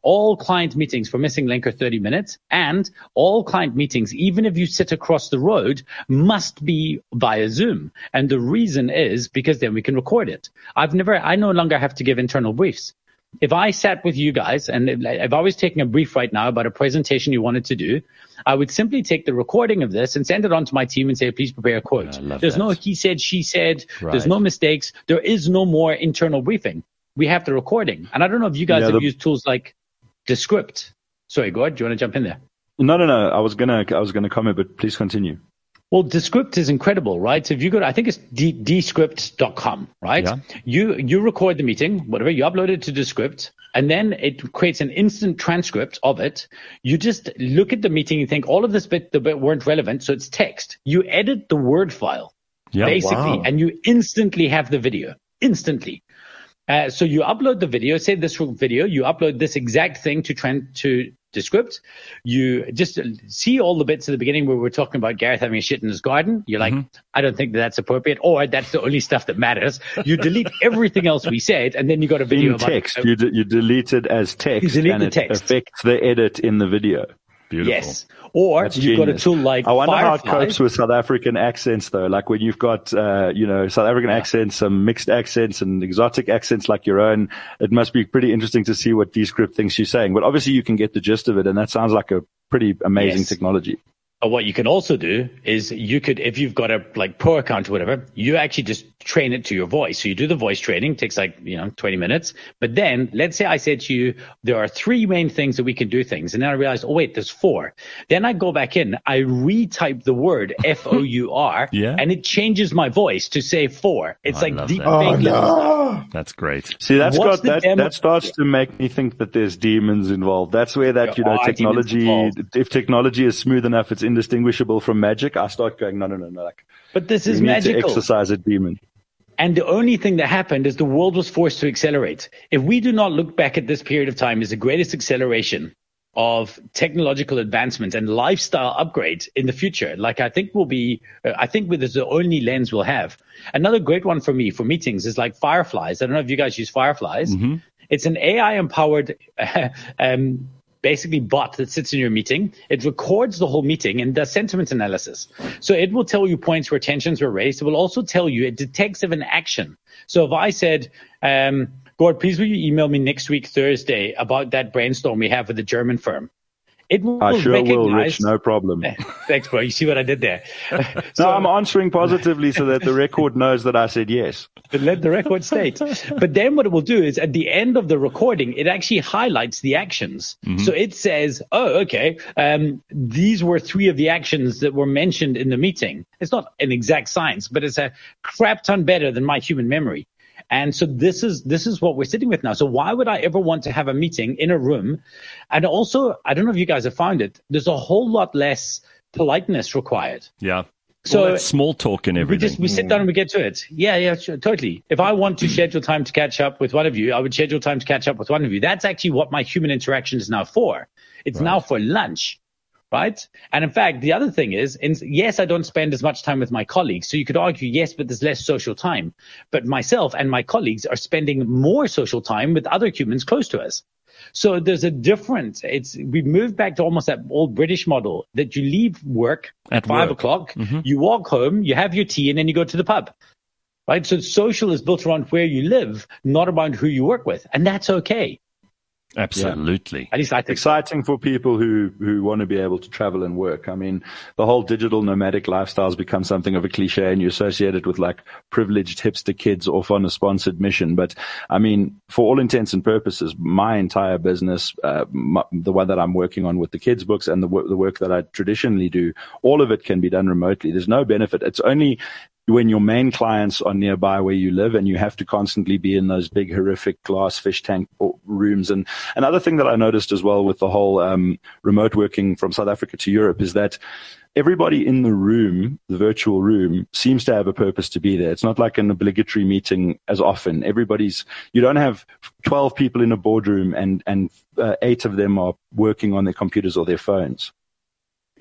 all client meetings for Missing Link are thirty minutes, and all client meetings, even if you sit across the road, must be via Zoom. And the reason is because then we can record it. I've never, I no longer have to give internal briefs. If I sat with you guys, and if, if I was taking a brief right now about a presentation you wanted to do, I would simply take the recording of this and send it on to my team and say, please prepare a quote. There's that. No he said, she said, right. There's no mistakes. There is no more internal briefing. We have the recording. And I don't know if you guys yeah, have the... used tools like Descript. Sorry, Gord, do you want to jump in there? No, no, no. I was gonna, I was gonna comment, but please continue. Well, Descript is incredible, right? So if you go to, I think it's descript dot com, right? Yeah. You, you record the meeting, whatever, you upload it to Descript, and then it creates an instant transcript of it. You just look at the meeting, you think all of this bit, the bit weren't relevant, so it's text. You edit the Word file, yeah, basically, wow. and you instantly have the video, instantly. Uh, so you upload the video, say this video, you upload this exact thing to trend to Descript. You just see all the bits at the beginning where we're talking about Gareth having a shit in his garden. You're like, mm-hmm. I don't think that that's appropriate, or that's the only stuff that matters. You delete everything else we said, and then you got a video in text. About, you d- you delete it as text, you delete and the text. It affects the edit in the video. Beautiful. Yes. Or That's you've genius. Got a tool like I wonder Firefly. How it copes with South African accents, though. Like when you've got, uh, you know, South African yeah. accents, some mixed accents and exotic accents like your own. It must be pretty interesting to see what Descript thinks she's saying. But obviously you can get the gist of it, and that sounds like a pretty amazing yes. technology. But what you can also do is you could, if you've got a like pro account or whatever, you actually just train it to your voice. So you do the voice training, takes like, you know, twenty minutes. But then let's say I said to you, there are three main things that we can do things. And then I realized, oh, wait, there's four. Then I go back in, I retype the word F O U R yeah. and it changes my voice to say four. It's oh, like deep that. oh, no. That's great. See, that's What's got that, demo- that starts to make me think that there's demons involved. That's where that, you know, technology, if technology is smooth enough, it's indistinguishable from magic. I start going, no, no, no, no. Like, but this is we need magical. To exercise a demon. And the only thing that happened is the world was forced to accelerate. If we do not look back at this period of time as the greatest acceleration of technological advancement and lifestyle upgrade in the future, like I think will be, uh, I think this is the only lens we'll have. Another great one for me for meetings is like Fireflies. I don't know if you guys use Fireflies. Mm-hmm. It's an A I empowered uh, um, basically bot that sits in your meeting. It records the whole meeting and does sentiment analysis. So it will tell you points where tensions were raised. It will also tell you, it detects of an action. So if I said, um, Gord, please will you email me next week, Thursday, about that brainstorm we have with the German firm. It will I sure recognize, will, Rich, no problem. Thanks, bro. You see what I did there? So, no, I'm answering positively so that the record knows that I said yes. But let the record state. But then what it will do is at the end of the recording, it actually highlights the actions. Mm-hmm. So it says, oh, okay, um, these were three of the actions that were mentioned in the meeting. It's not an exact science, but it's a crap ton better than my human memory. And so this is this is what we're sitting with now. So why would I ever want to have a meeting in a room? And also, I don't know if you guys have found it, there's a whole lot less politeness required. Yeah. So well, small talk and everything. We just we sit down and we get to it. Yeah, yeah, sure, totally. If I want to schedule time to catch up with one of you, I would schedule time to catch up with one of you. That's actually what my human interaction is now for. It's right. now for lunch. Right. And in fact, the other thing is, in, yes, I don't spend as much time with my colleagues. So you could argue, yes, but there's less social time. But myself and my colleagues are spending more social time with other humans close to us. So there's a difference. It's we've moved back to almost that old British model that you leave work at five work. o'clock, mm-hmm. you walk home, you have your tea, and then you go to the pub. Right. So social is built around where you live, not around who you work with. And that's okay. Absolutely. Yeah. At least I think exciting so. For people who, who want to be able to travel and work. I mean, the whole digital nomadic lifestyle has become something of a cliche, and you associate it with like privileged hipster kids off on a sponsored mission. But I mean, for all intents and purposes, my entire business, uh, my, the one that I'm working on with the kids' books and the work, the work that I traditionally do, all of it can be done remotely. There's no benefit. It's only when your main clients are nearby where you live and you have to constantly be in those big, horrific glass fish tank rooms. And another thing that I noticed as well with the whole um, remote working from South Africa to Europe is that everybody in the room, the virtual room, seems to have a purpose to be there. It's not like an obligatory meeting as often. Everybody's, you don't have twelve people in a boardroom and, and uh, eight of them are working on their computers or their phones.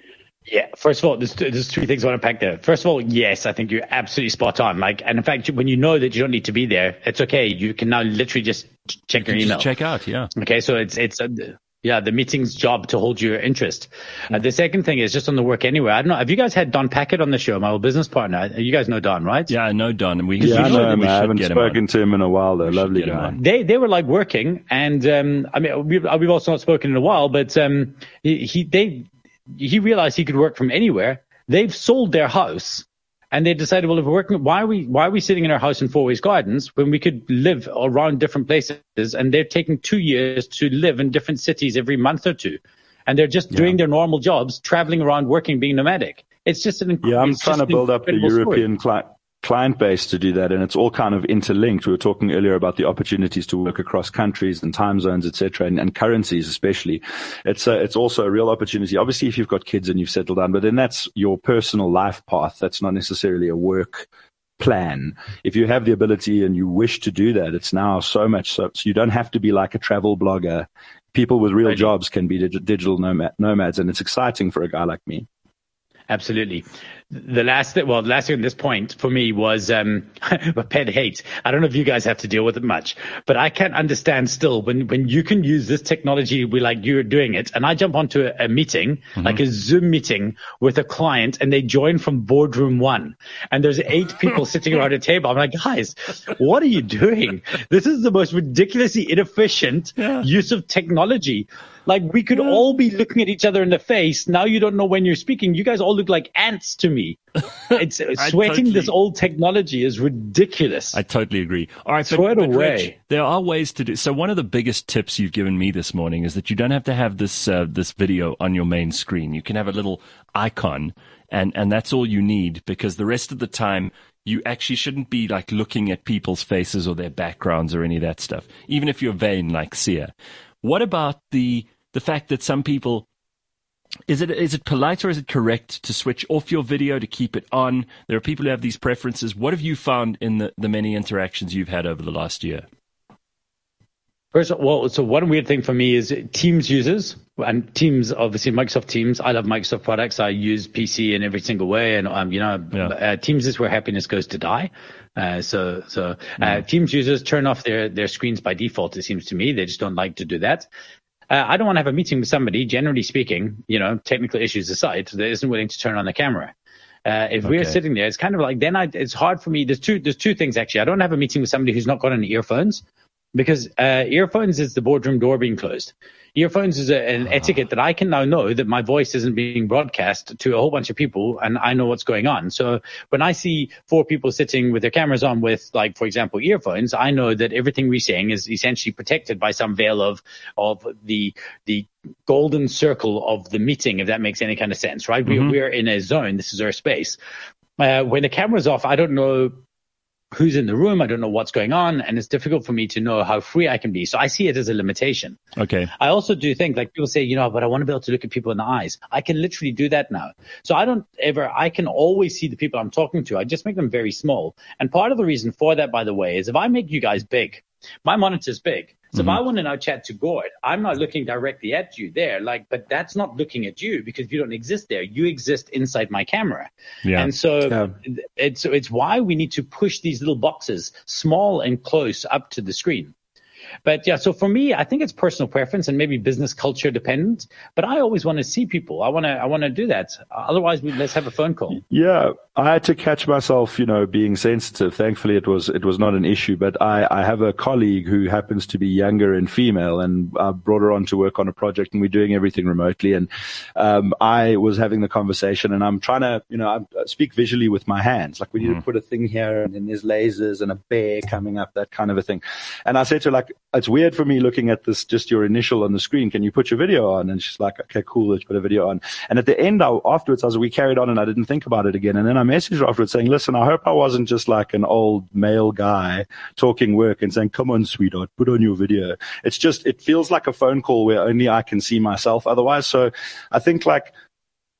Yeah. First of all, there's, there's three things I want to unpack there. First of all, yes, I think you're absolutely spot on. Like, and in fact, when you know that you don't need to be there, it's okay. You can now literally just check you your email. Just check out. Yeah. Okay. So it's, it's, uh, yeah, the meeting's job to hold your interest. Uh, the second thing is just on the work anywhere. I don't know. Have you guys had Don Packett on the show, my old business partner? You guys know Don, right? Yeah, I know Don. And we, Yeah, I we know should, him. we I should haven't get him spoken on. to him in a while, though. We should Lovely get him guy. on. They they were like working, and um, I mean we, we've also not spoken in a while, but um, he, he they he realized he could work from anywhere. They've sold their house, and they decided, well, if we're working, why are we why are we sitting in our house in Four Ways Gardens when we could live around different places? And they're taking two years to live in different cities every month or two, and they're just Yeah. doing their normal jobs, traveling around, working, being nomadic. It's just an Yeah, I'm it's trying just to an build up the incredible story. European cli- client base to do that, and it's all kind of interlinked. We were talking earlier about the opportunities to work across countries and time zones, et cetera, and, and currencies especially. It's a, it's also a real opportunity. Obviously, if you've got kids and you've settled down, but then that's your personal life path. That's not necessarily a work plan. If you have the ability and you wish to do that, it's now so much so, so you don't have to be like a travel blogger. People with real Right. jobs can be dig- digital nomad, nomads, and it's exciting for a guy like me. Absolutely. The last, well, the last thing at this point for me was, um, but pet hate. I don't know if you guys have to deal with it much, but I can't understand still when, when you can use this technology, we like you're doing it. And I jump onto a, a meeting, mm-hmm. like a Zoom meeting with a client, and they join from boardroom one, and there's eight people sitting around a table. I'm like, guys, what are you doing? This is the most ridiculously inefficient Yeah. use of technology. Like, we could yeah. all be looking at each other in the face. Now you don't know when you're speaking. You guys all look like ants to me. It's sweating totally, this old technology is ridiculous. I totally agree. All right, Throw but, it but away. Rich, there are ways to do. So one of the biggest tips you've given me this morning is that you don't have to have this uh, this video on your main screen. You can have a little icon, and and that's all you need, because the rest of the time you actually shouldn't be like looking at people's faces or their backgrounds or any of that stuff, even if you're vain like Sia. What about the the fact that some people, is it is it polite or is it correct to switch off your video to keep it on? There are people who have these preferences. What have you found in the, the many interactions you've had over the last year? First of all, so one weird thing for me is Teams users, and Teams, obviously Microsoft Teams. I love Microsoft products. I use P C in every single way, and um, you know, yeah. uh, Teams is where happiness goes to die. Uh, so, so uh, mm. Teams users turn off their their screens by default. It seems to me they just don't like to do that. Uh, I don't want to have a meeting with somebody, generally speaking, you know, technical issues aside, that isn't willing to turn on the camera. Uh, if okay. we're sitting there, it's kind of like, then I, it's hard for me. There's two, there's two things actually. I don't have a meeting with somebody who's not got any earphones, because uh, earphones is the boardroom door being closed. Earphones is a, an oh. etiquette that I can now know that my voice isn't being broadcast to a whole bunch of people, and I know what's going on. So when I see four people sitting with their cameras on with, like, for example, earphones, I know that everything we're saying is essentially protected by some veil of of the the golden circle of the meeting, if that makes any kind of sense, right? Mm-hmm. We're, we're in a zone. This is our space. Uh, when the camera's off, I don't know who's in the room. I don't know what's going on, and it's difficult for me to know how free I can be. So I see it as a limitation. Okay. I also do think, like, people say, you know, but I want to be able to look at people in the eyes. I can literally do that now. So I don't ever, I can always see the people I'm talking to. I just make them very small. And part of the reason for that, by the way, is if I make you guys big, my monitor's big. So mm-hmm. if I want to now chat to Gord, I'm not looking directly at you there, like, but that's not looking at you because you don't exist there. You exist inside my camera. Yeah. And so yeah. it's, it's why we need to push these little boxes small and close up to the screen. But yeah, so for me, I think it's personal preference and maybe business culture dependent, but I always want to see people. I want to, I want to do that. Otherwise, we, let's have a phone call. Yeah. I had to catch myself, you know, being sensitive. Thankfully, it was, it was not an issue, but I, I have a colleague who happens to be younger and female, and I brought her on to work on a project, and we're doing everything remotely. And, um, I was having the conversation, and I'm trying to, you know, I speak visually with my hands. Like, we need mm. to put a thing here, and then there's lasers and a bear coming up, that kind of a thing. And I said to her, like, it's weird for me looking at this, just your initial on the screen. Can you put your video on? And she's like, okay, cool. Let's put a video on. And at the end, I, afterwards, I was, we carried on, and I didn't think about it again. And then I messaged her afterwards saying, listen, I hope I wasn't just like an old male guy talking work and saying, come on, sweetheart, put on your video. It's just, it feels like a phone call where only I can see myself otherwise. So I think, like,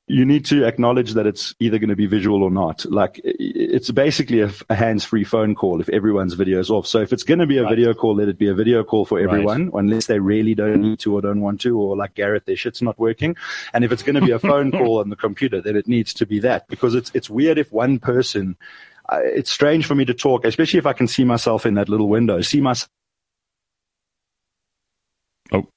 you need to acknowledge that it's either going to be visual or not. Like, it's basically a, a hands-free phone call if everyone's video is off. So if it's going to be a Right. video call, let it be a video call for everyone, Right. unless they really don't need to or don't want to, or like Garrett, their shit's not working. And if it's going to be a phone call on the computer, then it needs to be that, because it's it's weird if one person. Uh, it's strange for me to talk, especially if I can see myself in that little window. See myself. Oh,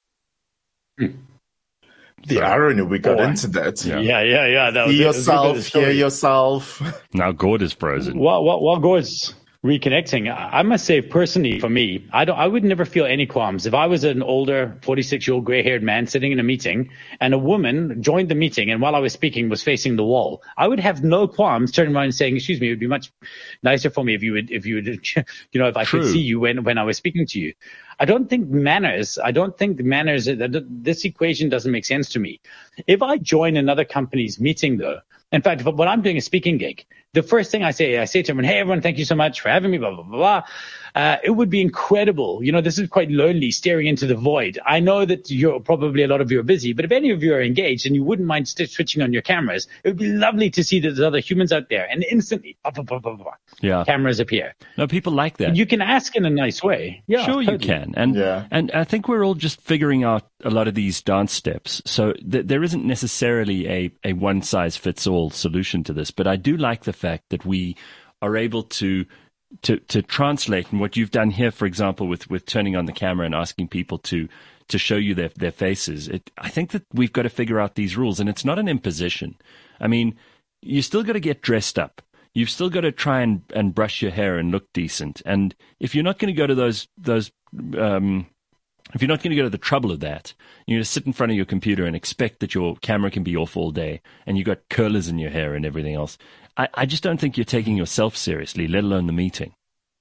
The irony we got Oh, into that. Yeah. Yeah, yeah, yeah. That was See it. It was a good yourself, story. hear yourself. now Gord is frozen. While, while, while Gord's reconnecting, I I must say personally for me, I don't, I would never feel any qualms. If I was an older forty-six year old gray haired man sitting in a meeting and a woman joined the meeting and while I was speaking was facing the wall, I would have no qualms turning around and saying, excuse me, it would be much nicer for me if you would, if you would, you know, if I True. could see you when, when I was speaking to you. I don't think manners, I don't think the manners, this equation doesn't make sense to me. If I join another company's meeting though, in fact, when I'm doing a speaking gig, the first thing I say, I say to everyone, hey, everyone, thank you so much for having me, blah, blah, blah, blah. Uh, it would be incredible. You know, this is quite lonely, staring into the void. I know that you're probably, a lot of you are busy, but if any of you are engaged and you wouldn't mind st- switching on your cameras, it would be lovely to see that there's other humans out there. And instantly, blah, blah, blah, blah, blah, Yeah. cameras appear. No, people like that. You can ask in a nice way. Yeah, Sure, you totally. can, and Yeah. and I think we're all just figuring out a lot of these dance steps. So th- there isn't necessarily a a one size fits all solution to this, but I do like the fact that we are able to to to translate. And what you've done here, for example, with with turning on the camera and asking people to to show you their their faces. It, I think that we've got to figure out these rules, and it's not an imposition. I mean, you still got to get dressed up. You've still got to try and, and brush your hair and look decent. And if you're not going to go to those those um, if you're not going to go to the trouble of that, you're going to sit in front of your computer and expect that your camera can be off all day and you've got curlers in your hair and everything else. I, I just don't think you're taking yourself seriously, let alone the meeting.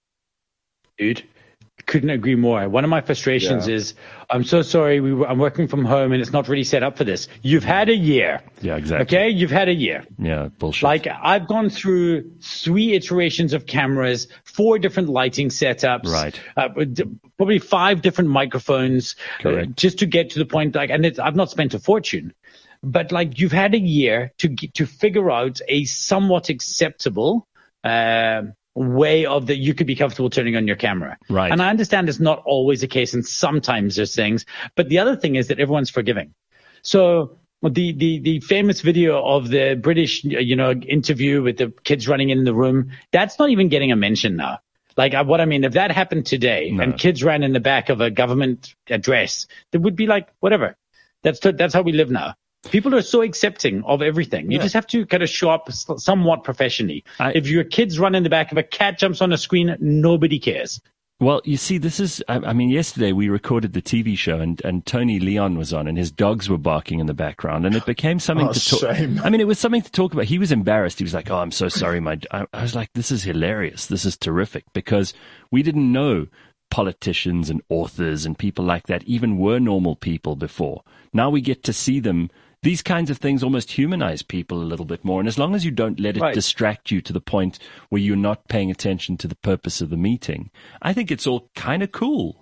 Dude, couldn't agree more. One of my frustrations Yeah. is, I'm so sorry, we were, I'm working from home and it's not really set up for this. You've had a year. Yeah, exactly. Okay, you've had a year. Yeah, bullshit. Like, I've gone through three iterations of cameras, four different lighting setups, Right. Uh, d- probably five different microphones, uh, Correct. just to get to the point. Like, and it's, I've not spent a fortune, but like, you've had a year to get, to figure out a somewhat acceptable uh, way of that you could be comfortable turning on your camera. Right. And I understand it's not always the case, and sometimes there's things. But the other thing is that everyone's forgiving. So the, the, the famous video of the British, you know, interview with the kids running in the room, that's not even getting a mention now. Like, uh, what I mean, if that happened today No. and kids ran in the back of a government address, it would be like, whatever. That's, that's how we live now. People are so accepting of everything. You Yeah. just have to kind of show up s- somewhat professionally. I- if your kids run in the back, if a cat jumps on a screen, nobody cares. Well, you see, this is, I, I mean, yesterday we recorded the T V show and, and Tony Leon was on and his dogs were barking in the background and it became something Oh, to talk. shame. I mean, it was something to talk about. He was embarrassed. He was like, oh, I'm so sorry. My, I, I was like, this is hilarious. This is terrific because we didn't know politicians and authors and people like that even were normal people before. Now we get to see them. These kinds of things almost humanize people a little bit more. And as long as you don't let it Right. distract you to the point where you're not paying attention to the purpose of the meeting, I think it's all kind of cool.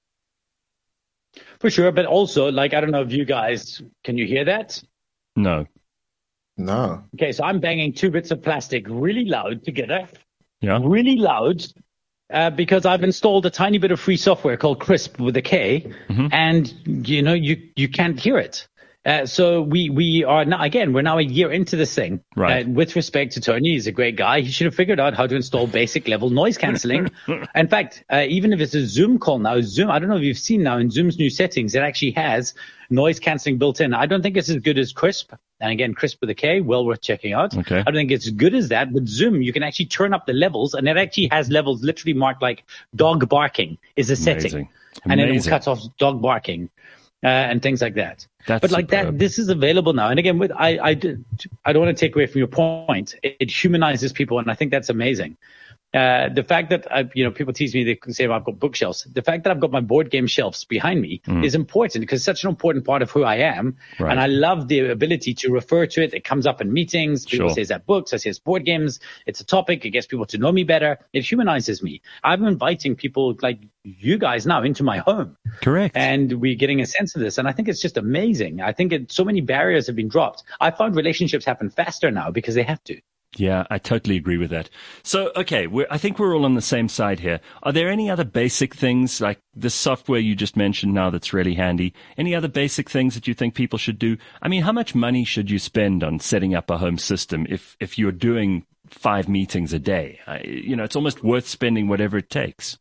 For sure. But also, like, I don't know if you guys, can you hear that? No. No. Okay, so I'm banging two bits of plastic really loud together, Yeah. really loud, uh, because I've installed a tiny bit of free software called Crisp with a K, Mm-hmm. and you know you you can't hear it. Uh, so we we are now again we're now a year into this thing. Right. Uh, with respect to Tony, he's a great guy. He should have figured out how to install basic level noise cancelling. In fact, uh, even if it's a Zoom call now, Zoom I don't know if you've seen now in Zoom's new settings, it actually has noise cancelling built in. I don't think it's as good as Crisp. And again, Crisp with a K, well worth checking out. Okay. I don't think it's as good as that. With Zoom, you can actually turn up the levels, and it actually has levels literally marked like dog barking is a setting. Amazing. And then it will Amazing. cut off dog barking uh, and things like that. That's but like superb. that, this is available now. And again, with I, I, did- I don't want to take away from your point. It, it humanizes people, and I think that's amazing. Uh, the fact that I, you know, people tease me, they say I've got bookshelves. The fact that I've got my board game shelves behind me mm. is important because it's such an important part of who I am. Right. And I love the ability to refer to it. It comes up in meetings. People sure. say that books. I say it's board games. It's a topic. It gets people to know me better. It humanizes me. I'm inviting people like you guys now into my home. Correct. And we're getting a sense of this. And I think it's just amazing. I think it, so many barriers have been dropped. I find relationships happen faster now because they have to. Yeah, I totally agree with that. So, okay, we're, I think we're all on the same side here. Are there any other basic things, like the software you just mentioned now that's really handy? Any other basic things that you think people should do? I mean, how much money should you spend on setting up a home system if, if you're doing five meetings a day? I, you know, it's almost worth spending whatever it takes.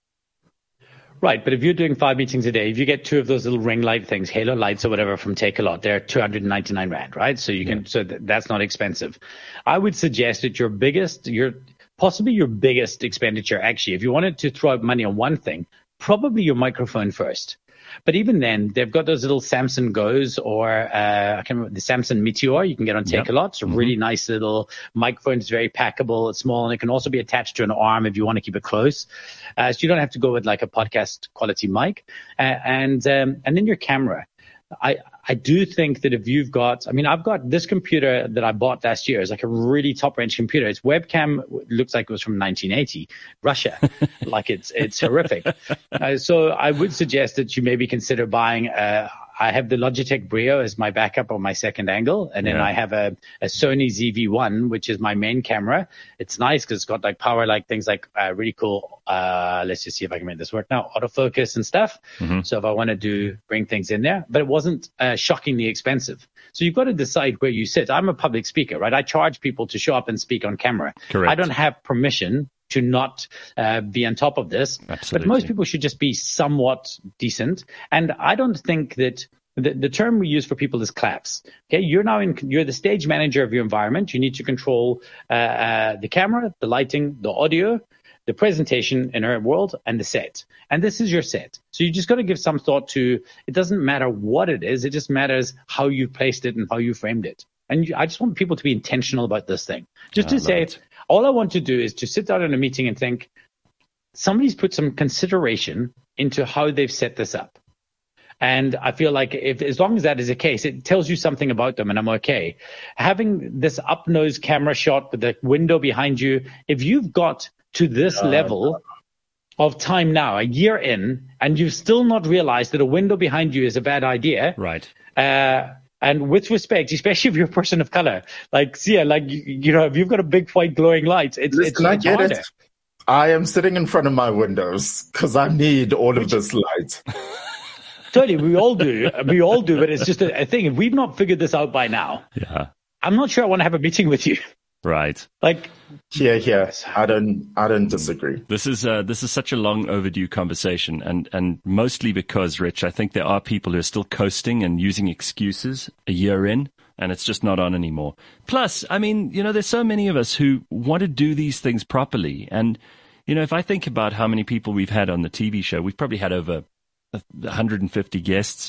Right, but if you're doing five meetings a day, if you get two of those little ring light things, halo lights or whatever from Takealot, they're two hundred ninety-nine rand, right? So you can, yeah. so th- that's not expensive. I would suggest that your biggest, your possibly your biggest expenditure, actually, if you wanted to throw out money on one thing, probably your microphone first. But even then, they've got those little Samson Goes or uh, I can't remember, the Samson Meteor you can get on Takealot. Yep. It's a really mm-hmm. nice little microphone. It's very packable. It's small, and it can also be attached to an arm if you want to keep it close. Uh, so you don't have to go with like a podcast quality mic. Uh, and um, and then your camera. I I do think that if you've got, I mean, I've got this computer that I bought last year. It's like a really top range computer. Its webcam looks like it was from nineteen eighty, Russia. Like it's, it's horrific. Uh, so I would suggest that you maybe consider buying, uh, I have the Logitech Brio as my backup on my second angle. And then yeah. I have a, a Sony Z V one, which is my main camera. It's nice because it's got like power, like things like uh, really cool. Uh, let's just see if I can make this work now. Autofocus and stuff. Mm-hmm. So if I want to do, bring things in there, but it wasn't uh, shockingly expensive. So you've got to decide where you sit. I'm a public speaker, right? I charge people to show up and speak on camera. Correct. I don't have permission to not uh, be on top of this. Absolutely. But most people should just be somewhat decent. And I don't think that the, the term we use for people is claps. Okay, you're now in, you're the stage manager of your environment. You need to control uh, uh, the camera, the lighting, the audio, the presentation in our world, and the set. And this is your set. So you just got to give some thought to, it doesn't matter what it is. It just matters how you placed it and how you framed it. And I just want people to be intentional about this thing. Just to say, it. all I want to do is to sit down in a meeting and think, somebody's put some consideration into how they've set this up. And I feel like if, as long as that is the case, it tells you something about them, and I'm okay. Having this up-nose camera shot with the window behind you, if you've got to this uh, level of time now, a year in, and you've still not realized that a window behind you is a bad idea. Right. Uh, and with respect, especially if you're a person of color, like, Sia, like, you, you know, if you've got a big white glowing light, it's, Listen, it's, I it's get harder. it. I am sitting in front of my windows because I need all of this light. Totally, we all do. We all do, but it's just a, a thing. If we've not figured this out by now, yeah, I'm not sure I want to have a meeting with you. Right. Like, yeah, yeah. I don't, I don't disagree. This is, uh, this is such a long overdue conversation, and, and mostly because, Rich, I think there are people who are still coasting and using excuses a year in, and it's just not on anymore. Plus, I mean, you know, there's so many of us who want to do these things properly. And, you know, if I think about how many people we've had on the T V show, we've probably had over one hundred fifty guests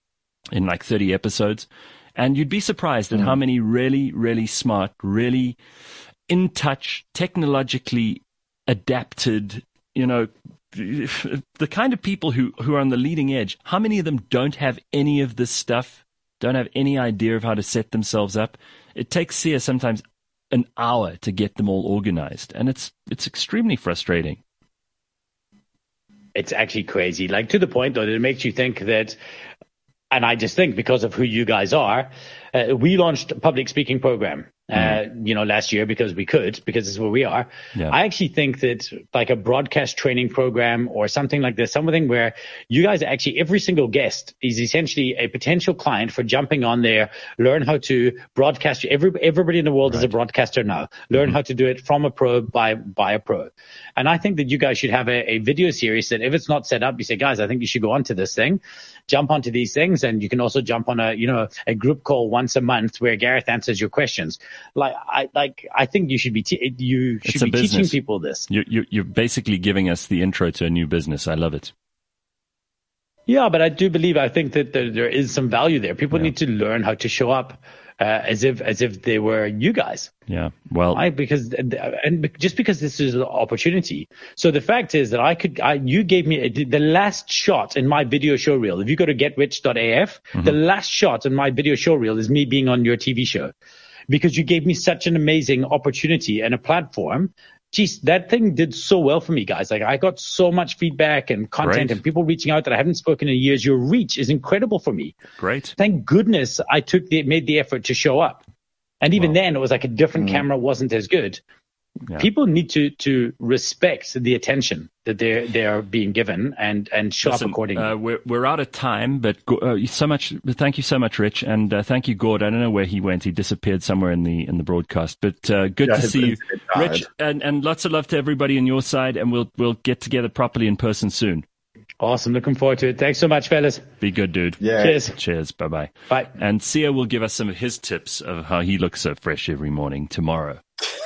in like thirty episodes. And you'd be surprised at mm. how many really, really smart, really in touch, technologically adapted, you know, the kind of people who, who are on the leading edge, how many of them don't have any of this stuff, don't have any idea of how to set themselves up. It takes Sia sometimes an hour to get them all organized. And it's it's extremely frustrating. It's actually crazy. Like, to the point, though, that it makes you think that, and I just think because of who you guys are, uh, we launched a public speaking program, uh, mm. you know, last year because we could, because it's where we are. Yeah. I actually think that like a broadcast training program or something like this, something where you guys actually, every single guest is essentially a potential client for jumping on there, learn how to broadcast. Every, everybody in the world right. is a broadcaster now. Learn mm-hmm. how to do it from a pro by, by a pro. And I think that you guys should have a, a video series that if it's not set up, you say, guys, I think you should go onto this thing, jump onto these things. And you can also jump on a, you know, a group call once a month where Gareth answers your questions. Like, I, like, I think you should be, te- you should be business. teaching people this. You're, you're, you're basically giving us the intro to a new business. I love it. Yeah, but I do believe, I think that there, there is some value there. People yeah. need to learn how to show up uh, as if as if they were you guys. Yeah. Well, I because and just because this is an opportunity. So the fact is that I could, I, you gave me a, the last shot in my video show reel. If you go to get rich dot a f, mm-hmm. the last shot in my video show reel is me being on your T V show, because you gave me such an amazing opportunity and a platform. Geez, that thing did so well for me, guys. Like, I got so much feedback and content, Great. and people reaching out that I haven't spoken in years. Your reach is incredible for me. Great. Thank goodness I took the, made the effort to show up. And even Wow. then, it was like a different Mm. camera wasn't as good. Yeah. People need to, to respect the attention that they're they're being given and and show Listen, up accordingly. Uh, we're we're out of time, but uh, so much. Thank you so much, Rich, and uh, thank you, Gord. I don't know where he went. He disappeared somewhere in the in the broadcast. But uh, good Yeah, to his see you, internet died. Rich, and, and lots of love to everybody on your side. And we'll we'll get together properly in person soon. Awesome. Looking forward to it. Thanks so much, fellas. Be good, dude. Yeah. Cheers. Cheers. Bye bye. Bye. And Sia will give us some of his tips of how he looks so fresh every morning tomorrow.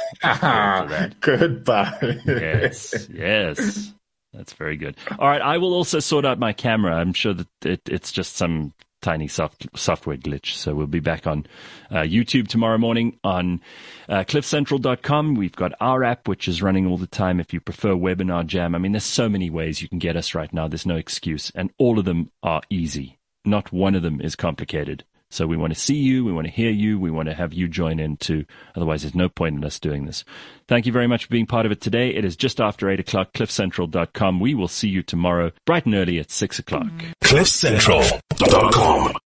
Goodbye. Yes, yes. That's very good. All right, I will also sort out my camera. I'm sure that it, it's just some tiny soft, software glitch. So we'll be back on uh, YouTube tomorrow morning on uh, cliff central dot com. We've got our app, which is running all the time if you prefer Webinar Jam. I mean, there's so many ways you can get us right now. There's no excuse. And all of them are easy. Not one of them is complicated. So we want to see you, we want to hear you, we want to have you join in too. Otherwise, there's no point in us doing this. Thank you very much for being part of it today. It is just after eight o'clock, cliff central dot com. We will see you tomorrow, bright and early at six o'clock. cliff central dot com